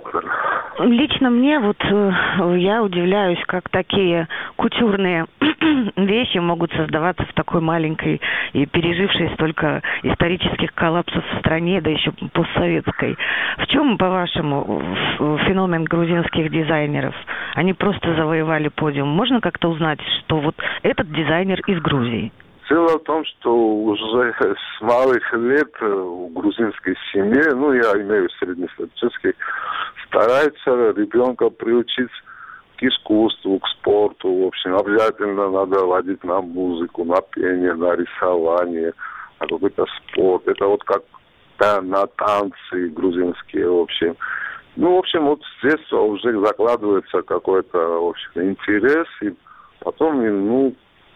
Лично мне вот я удивляюсь, как такие кутюрные вещи могут создаваться в такой маленькой и пережившей столько исторических коллапсов в стране, да еще постсоветской. В чем, по-вашему, феномен грузинских дизайнеров? Они просто завоевали подиум. Можно как-то узнать, что вот этот дизайнер из Грузии? Дело в том, что уже с малых лет в грузинской семье, ну, я имею в виду среднестатистической, старается ребенка приучить к искусству, к спорту. В общем, обязательно надо водить на музыку, на пение, на рисование, на какой-то спорт. Это вот как да, на танцы грузинские, в общем. Ну, в общем, вот с детства уже закладывается какой-то, в общем, интерес, и потом, ну,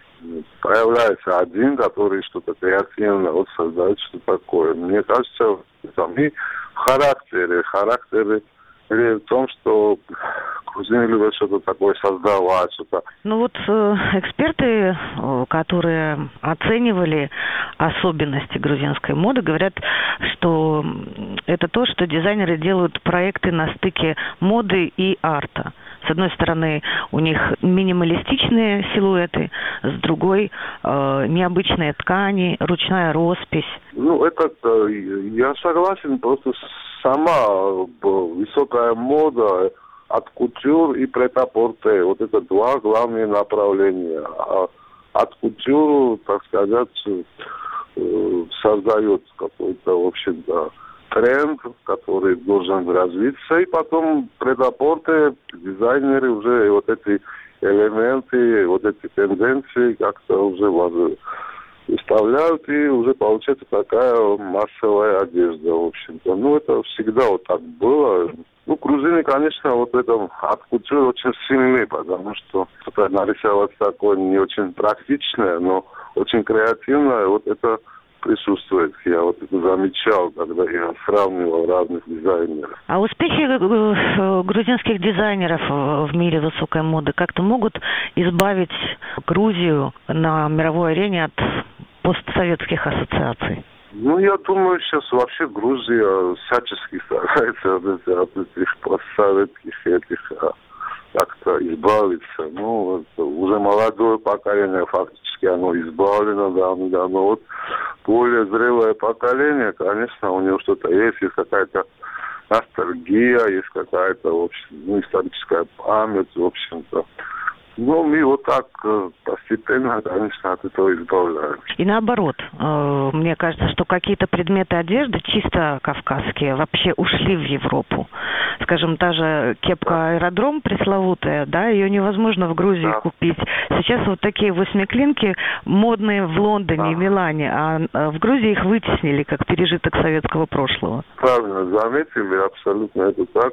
появляется один, который что-то креативно вот создает, что такое. Мне кажется, там и в характере, характере в том, что грузины любят что-то такое создавать, что-то. Ну вот э, эксперты, э, которые оценивали особенности грузинской моды, говорят, что это то, что дизайнеры делают проекты на стыке моды и арта. С одной стороны, у них минималистичные силуэты, с другой э, необычные ткани, ручная роспись. Ну, это я согласен, просто сама высокая мода от кутюр и прет-а-порте. Вот это два главные направления. А от кутюр, так сказать, создает какой-то, в общем-то, тренд, который должен развиться, и потом прет-а-порте, дизайнеры уже вот эти элементы, вот эти тенденции как-то уже выставляют, и уже получается такая массовая одежда, в общем-то. Ну, это всегда вот так было. Ну, грузины, конечно, вот это от кутюр очень сильны, потому что что-то нарисовать такое не очень практичное, но очень креативное. Вот это присутствует. Я вот это замечал, когда я сравнивал разных дизайнеров. А успехи грузинских дизайнеров в мире высокой моды как-то могут избавить Грузию на мировой арене от постсоветских ассоциаций? Ну, я думаю, сейчас вообще Грузия всячески старается от, от этих постсоветских этих как-то избавиться. Ну, вот, уже молодое поколение фактически оно избавлено давно-давно. Вот более зрелое поколение, конечно, у него что-то есть, есть какая-то ностальгия, есть какая-то, в общем, ну, историческая память, в общем-то. Ну, мы вот так постепенно, конечно, от этого избавляемся. И наоборот, мне кажется, что какие-то предметы одежды чисто кавказские вообще ушли в Европу. Скажем, та же кепка аэродром пресловутая, да, ее невозможно в Грузии да. купить. Сейчас вот такие восьмиклинки модные в Лондоне да. и Милане, а в Грузии их вытеснили как пережиток советского прошлого. Правильно заметили, абсолютно это так.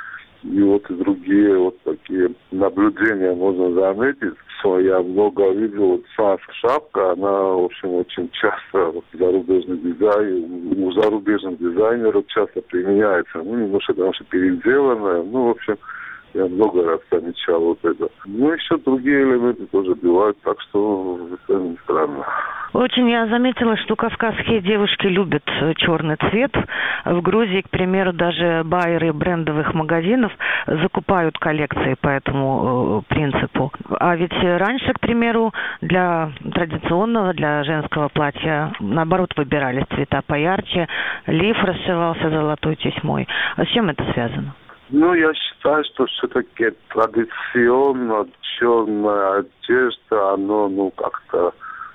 И вот и другие вот такие наблюдения можно заметить. Что я много видел, вот французская шапка, она, в общем, очень часто вот, зарубежный дизайн, у зарубежных дизайнеров часто применяется. Ну, немножко, потому что переделанная. Ну, в общем, я много раз замечал вот это. Ну, еще другие элементы тоже бывают, так что это не странно. Очень я заметила, что кавказские девушки любят черный цвет. В Грузии, к примеру, даже байеры брендовых магазинов закупают коллекции по этому э, принципу. А ведь раньше, к примеру, для традиционного, для женского платья, наоборот, выбирались цвета поярче, лиф расшивался золотой тесьмой. А с чем это связано? Ну, я считаю, что все-таки традиционно черная одежда, оно, ну, как-то...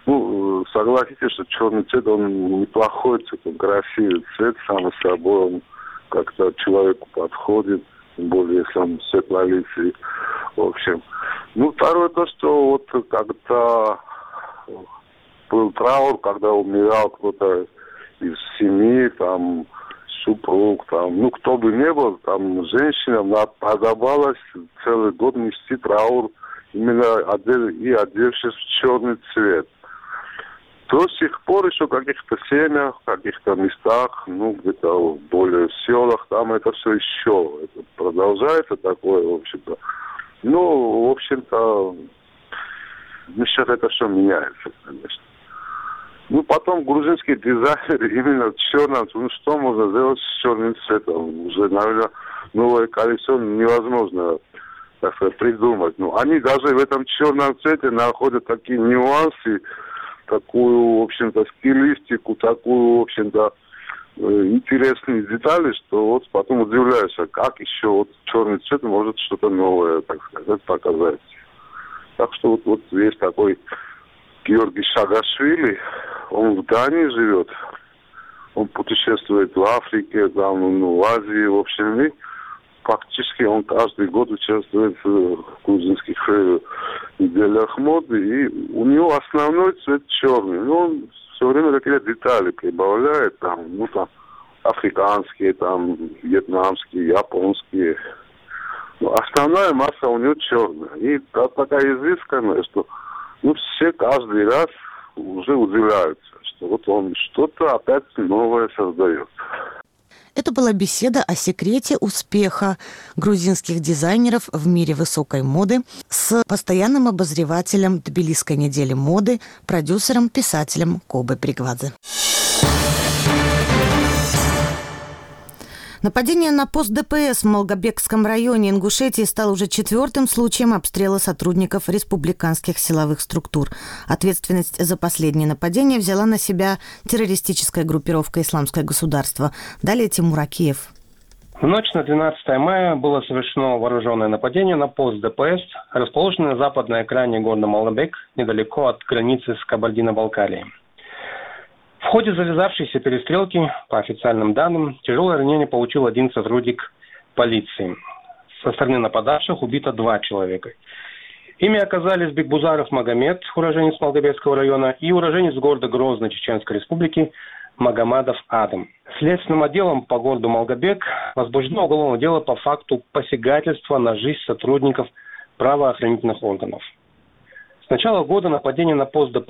Ну, согласитесь, что черный цвет, он неплохой цвет, он красивый цвет, сам собой, он как-то человеку подходит, тем более, если он светлолицый, в общем. Ну, второе то, что вот когда был траур, когда умирал кто-то из семьи, там, супруг, там, ну, кто бы ни был, там, женщинам подобалось целый год нести траур именно одев... и одевшись в черный цвет. До сих пор еще в каких-то семьях, в каких-то местах, ну, где-то более в селах, там это все еще это продолжается такое, в общем-то. Ну, в общем-то, ну, сейчас это все меняется, конечно. Ну, потом грузинские дизайнеры именно в черном, ну, что можно сделать с черным цветом? Уже, наверное, новое колесо невозможно, так сказать, придумать. Ну, они даже в этом черном цвете находят такие нюансы, такую, в общем-то, стилистику, такую, в общем-то, интересные детали, что вот потом удивляешься, как еще вот черный цвет может что-то новое, так сказать, показать. Так что вот, вот есть такой Георгий Шагашвили, он в Дании живет, он путешествует в Африке, там, ну, в Азии, в общем, и фактически он каждый год участвует в грузинских неделях моды, и у него основной цвет черный. Но он все время какие-то детали прибавляет, там, ну, там, африканские, там, вьетнамские, японские. Но основная масса у него черная. И такая изысканная, что, ну, все каждый раз уже удивляются, что вот он что-то опять новое создает. Это была беседа о секрете успеха грузинских дизайнеров в мире высокой моды с постоянным обозревателем Тбилисской недели моды, продюсером, писателем Кобой Пригвадзе. Нападение на пост ДПС в Малгобекском районе Ингушетии стало уже четвертым случаем обстрела сотрудников республиканских силовых структур. Ответственность за последнее нападение взяла на себя террористическая группировка «Исламское государство». Далее Тимур Акиев. В ночь на двенадцатое мая было совершено вооруженное нападение на пост ДПС, расположенный на западной окраине города Малгобек, недалеко от границы с Кабардино-Балкарией. В ходе завязавшейся перестрелки, по официальным данным, тяжелое ранение получил один сотрудник полиции. Со стороны нападавших убито два человека. Ими оказались Бекбузаров Магомед, уроженец Малгобекского района, и уроженец города Грозно Чеченской республики Магомадов Адам. Следственным отделом по городу Малгобек возбуждено уголовное дело по факту посягательства на жизнь сотрудников правоохранительных органов. С начала года нападения на пост ДПС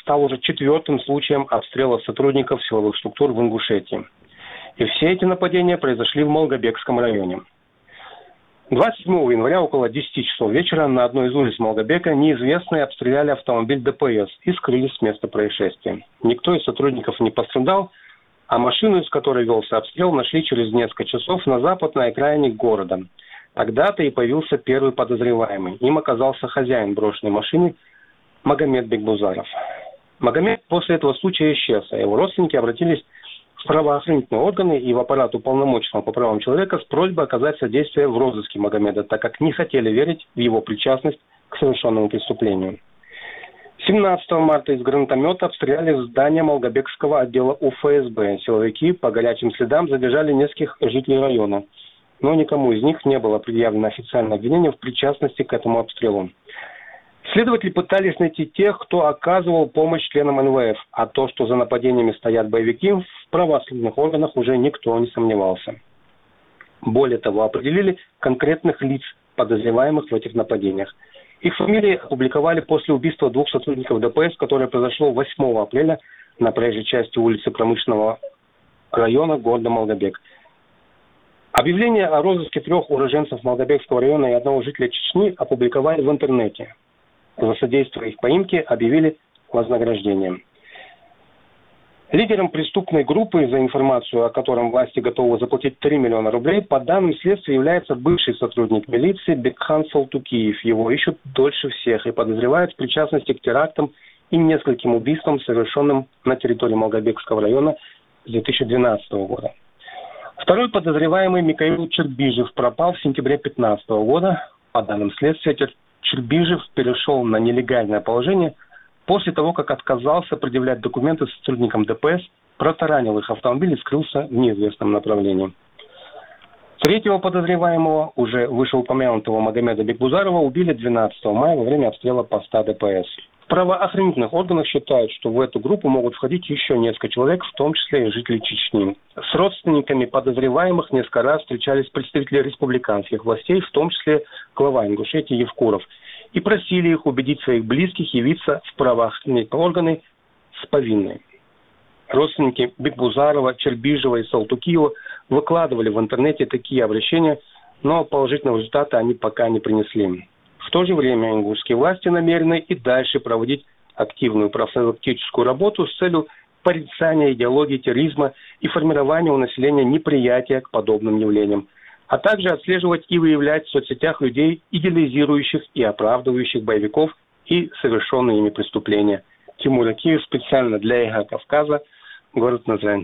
стал уже четвертым случаем обстрела сотрудников силовых структур в Ингушетии. И все эти нападения произошли в Малгобекском районе. двадцать седьмого января около десяти часов вечера на одной из улиц Малгобека неизвестные обстреляли автомобиль ДПС и скрылись с места происшествия. Никто из сотрудников не пострадал, а машину, из которой велся обстрел, нашли через несколько часов на западной окраине города. Тогда-то и появился первый подозреваемый. Им оказался хозяин брошенной машины Магомед Бекбузаров. Магомед после этого случая исчез, а его родственники обратились в правоохранительные органы и в аппарат уполномоченного по правам человека с просьбой оказать содействие в розыске Магомеда, так как не хотели верить в его причастность к совершенному преступлению. семнадцатого марта из гранатомета обстреляли здание Малгобекского отдела УФСБ. Силовики по горячим следам задержали нескольких жителей района, но никому из них не было предъявлено официальное обвинение в причастности к этому обстрелу. Следователи пытались найти тех, кто оказывал помощь членам эн вэ эф, а то, что за нападениями стоят боевики, в правоохранительных органах уже никто не сомневался. Более того, определили конкретных лиц, подозреваемых в этих нападениях. Их фамилии опубликовали после убийства двух сотрудников ДПС, которое произошло восьмого апреля на проезжей части улицы Промышленного района города Малгобек. Объявление о розыске трех уроженцев Малгобекского района и одного жителя Чечни опубликовали в интернете. За содействие их поимке объявили вознаграждением. Лидером преступной группы, за информацию о котором власти готовы заплатить три миллиона рублей, по данным следствия является бывший сотрудник милиции Бекхан Салтукиев. Его ищут дольше всех и подозревают в причастности к терактам и нескольким убийствам, совершенным на территории Малгобекского района с две тысячи двенадцатого года. Второй подозреваемый Михаил Чербижев пропал в сентябре две тысячи пятнадцатого года. По данным следствия, Чербижев перешел на нелегальное положение после того, как отказался предъявлять документы сотрудникам ДПС, протаранил их автомобиль и скрылся в неизвестном направлении. Третьего подозреваемого, уже вышеупомянутого Магомеда Бекбузарова, убили двенадцатого мая во время обстрела поста ДПС. В правоохранительных органах считают, что в эту группу могут входить еще несколько человек, в том числе и жители Чечни. С родственниками подозреваемых несколько раз встречались представители республиканских властей, в том числе глава Ингушетии Евкуров, и просили их убедить своих близких явиться в правоохранительные органы с повинной. Родственники Бекбузарова, Чербижева и Салтукиева выкладывали в интернете такие обращения, но положительного результата они пока не принесли. В то же время ингушские власти намерены и дальше проводить активную профилактическую работу с целью порицания идеологии терроризма и формирования у населения неприятия к подобным явлениям, а также отслеживать и выявлять в соцсетях людей, идеализирующих и оправдывающих боевиков и совершенные ими преступления. Тимур Акиев специально для ЭХА Кавказа, город Назрань.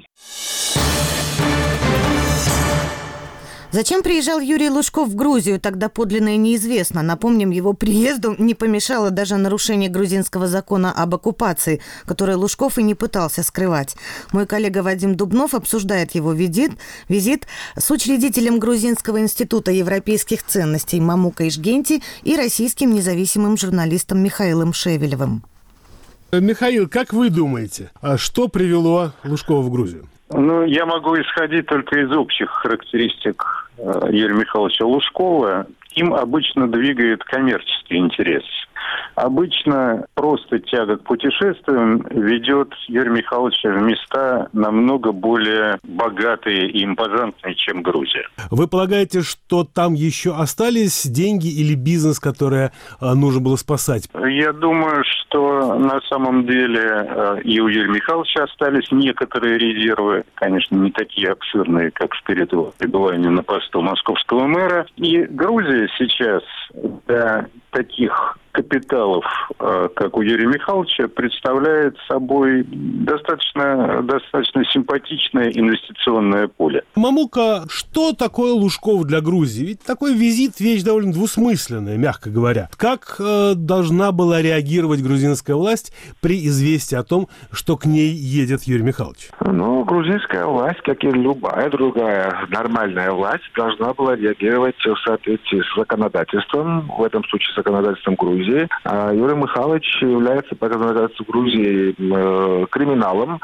Зачем приезжал Юрий Лужков в Грузию, тогда подлинно и неизвестно. Напомним, его приезду не помешало даже нарушение грузинского закона об оккупации, которое Лужков и не пытался скрывать. Мой коллега Вадим Дубнов обсуждает его визит, визит с учредителем Грузинского института европейских ценностей Мамукой Ишгенти и российским независимым журналистом Михаилом Шевелевым. Михаил, как вы думаете, что привело Лужкова в Грузию? Ну, я могу исходить только из общих характеристик Юрия Михайловича Лужкова. Им обычно двигает коммерческий интерес. Обычно просто тяга к путешествиям ведет Юрия Михайловича в места намного более богатые и импозантные, чем Грузия. Вы полагаете, что там еще остались деньги или бизнес, который нужно было спасать? Я думаю, что на самом деле и у Юрия Михайловича остались некоторые резервы, конечно, не такие обширные, как в период его пребывания на посту московского мэра. И Грузия сейчас для таких капиталов, как у Юрия Михайловича, представляет собой достаточно, достаточно симпатичное инвестиционное поле. Мамука, что такое Лужков для Грузии? Ведь такой визит — вещь довольно двусмысленная, мягко говоря. Как э, должна была реагировать грузинская власть при известии о том, что к ней едет Юрий Михайлович? Ну, грузинская власть, как и любая другая нормальная власть, должна была реагировать в соответствии с законодательством, в этом случае законодательством Грузии. А Юрий Михайлович является по законодательству Грузии э, криминалом,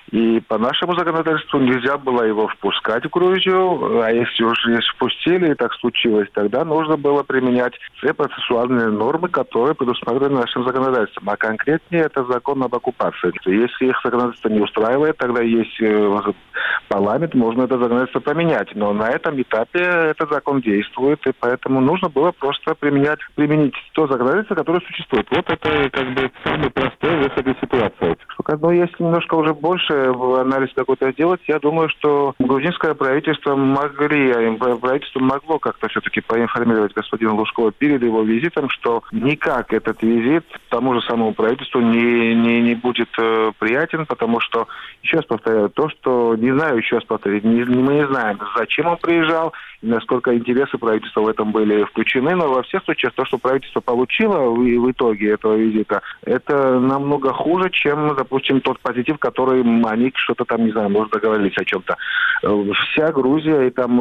И по нашему законодательству нельзя было его впускать в Грузию, а если уже впустили, и так случилось, тогда нужно было применять все процессуальные нормы, которые предусмотрены нашим законодательством. А конкретнее это закон об оккупации. Если их законодательство не устраивает, тогда есть парламент, можно это законодательство поменять. Но на этом этапе этот закон действует, и поэтому нужно было просто применять, применить то законодательство, которое существует. Вот это как бы самый простой выход из ситуации. Но если немножко уже больше анализ какой-то сделать, я думаю, что грузинское правительство могли, правительство могло как-то все-таки поинформировать господина Лужкова перед его визитом, что никак этот визит тому же самому правительству не, не, не будет э, приятен, потому что, еще раз повторяю, то, что, не знаю, еще раз повторить, не, мы не знаем, зачем он приезжал, и насколько интересы правительства в этом были включены, но во всех случаях то, что правительство получило в, в итоге этого визита, это намного хуже, чем, допустим, тот позитив, который они что-то там, не знаю, может, договорились о чем-то. Вся Грузия, и там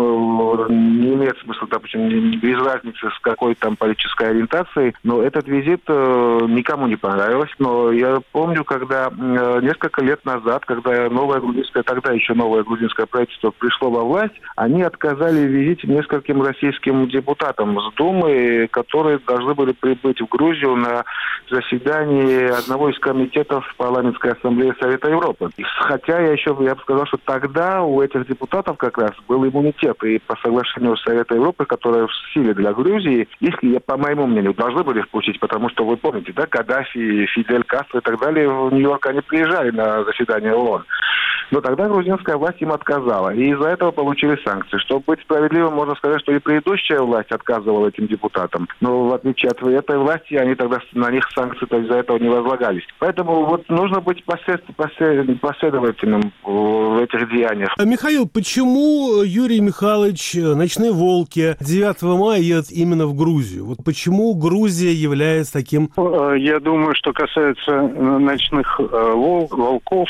не имеет смысла, допустим, без разницы с какой там политической ориентацией, но этот визит никому не понравилось. Но я помню, когда несколько лет назад, когда новое грузинское, тогда еще новое грузинское правительство пришло во власть, они отказали в визите нескольким российским депутатам с Думы, которые должны были прибыть в Грузию на заседание одного из комитетов парламентской ассамблеи Совета Европы. Хотя я еще я бы сказал, что тогда у этих депутатов как раз был иммунитет, и по соглашению Совета Европы, которое в силе для Грузии, если, я, по моему мнению, должны были впустить, потому что вы помните, да, Каддафи, Фидель Кастро и так далее в Нью-Йорк они приезжали на заседание ООН. Но тогда грузинская власть им отказала, и из-за этого получили санкции. Чтобы быть справедливым, можно сказать, что и предыдущая власть отказывала этим депутатам. Но в отличие от этой власти, они тогда на них санкции-то из-за этого не возлагались. Поэтому вот нужно быть послед... Послед... последовательным в этих деяниях. Михаил, почему Юрий Михайлович, «Ночные волки» девятого мая едет именно в Грузию? Вот почему Грузия является таким... Я думаю, что касается «Ночных волк, волков»,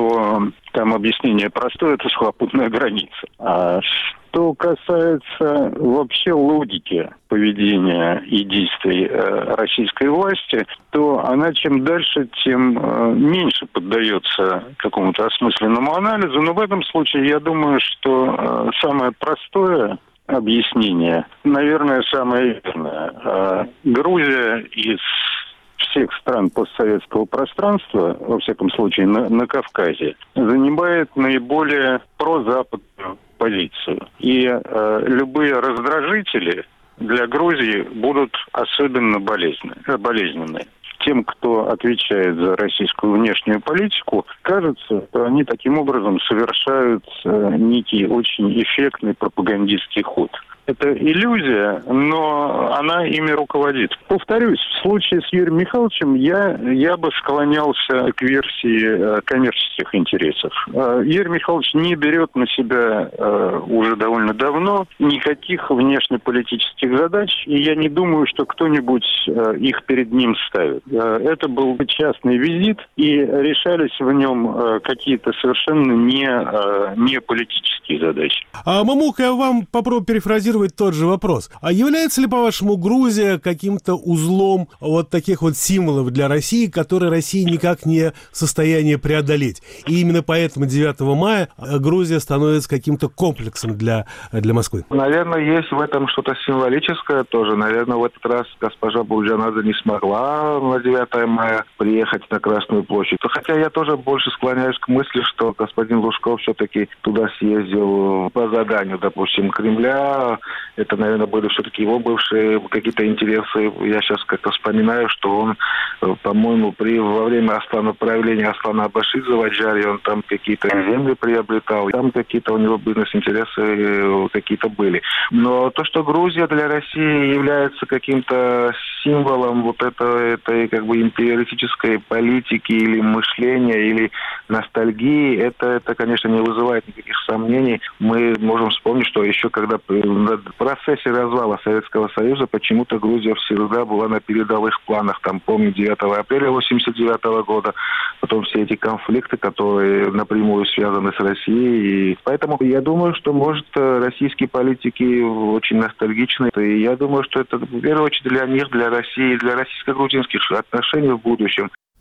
то там объяснение простое, это сухопутная граница. А что касается вообще логики поведения и действий э, российской власти, то она чем дальше, тем э, меньше поддается какому-то осмысленному анализу. Но в этом случае я думаю, что э, самое простое объяснение, наверное, самое верное. Э, Грузия из всех стран постсоветского пространства, во всяком случае на, на Кавказе, занимает наиболее прозападную позицию. И э, любые раздражители для Грузии будут особенно болезненны, болезненны. Тем, кто отвечает за российскую внешнюю политику, кажется, что они таким образом совершают э, некий очень эффектный пропагандистский ход. Это иллюзия, но она ими руководит. Повторюсь, в случае с Юрием Михайловичем я, я бы склонялся к версии э, коммерческих интересов. Э, Юрий Михайлович не берет на себя э, уже довольно давно никаких внешнеполитических задач, и я не думаю, что кто-нибудь э, их перед ним ставит. Э, это был частный визит, и решались в нем э, какие-то совершенно не, э, не политические задачи. А, Мамук, я вам попробую перефразировать тот же вопрос. А является ли, по-вашему, Грузия каким-то узлом вот таких вот символов для России, которые Россия никак не в состоянии преодолеть? И именно поэтому девятого мая Грузия становится каким-то комплексом для, для Москвы? Наверное, есть в этом что-то символическое тоже. Наверное, в этот раз госпожа Бурджанадзе не смогла на девятое мая приехать на Красную площадь. Хотя я тоже больше склоняюсь к мысли, что господин Лужков все-таки туда съездил по заданию, допустим, Кремля. Это, наверное, были все-таки его бывшие какие-то интересы. Я сейчас как-то вспоминаю, что он, по-моему, при, во время Аслана, правления Аслана Абашидзе в Аджаре, он там какие-то земли приобретал. Там какие-то у него бизнес-интересы какие-то были. Но то, что Грузия для России является каким-то символом вот этой, этой как бы империалистической политики или мышления, или ностальгии, это, это, конечно, не вызывает никаких сомнений. Мы можем вспомнить, что еще когда в процессе развала Советского Союза почему-то Грузия всегда была на передовых планах. Там, помню, девятого апреля восемьдесят девятого года, потом все эти конфликты, которые напрямую связаны с Россией. И поэтому я думаю, что, может, российские политики очень ностальгичны. И я думаю, что это, в первую очередь, для них, для России, для российско-грузинских отношений в будущем.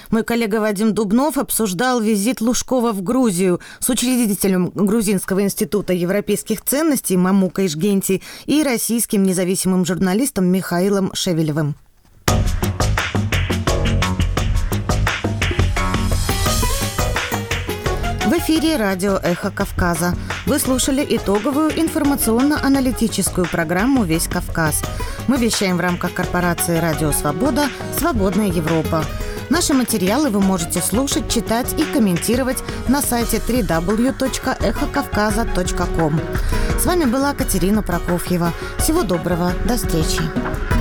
Мой коллега Вадим Дубнов обсуждал визит Лужкова в Грузию с учредителем Грузинского института европейских ценностей Мамукой Ишгенти и российским независимым журналистом Михаилом Шевелевым. В эфире радио «Эхо Кавказа». Вы слушали итоговую информационно-аналитическую программу «Весь Кавказ». Мы вещаем в рамках корпорации «Радио Свобода. Свободная Европа». Наши материалы вы можете слушать, читать и комментировать на сайте дабл ю дабл ю дабл ю точка эхо кавказа точка ком. С вами была Катерина Прокофьева. Всего доброго. До встречи.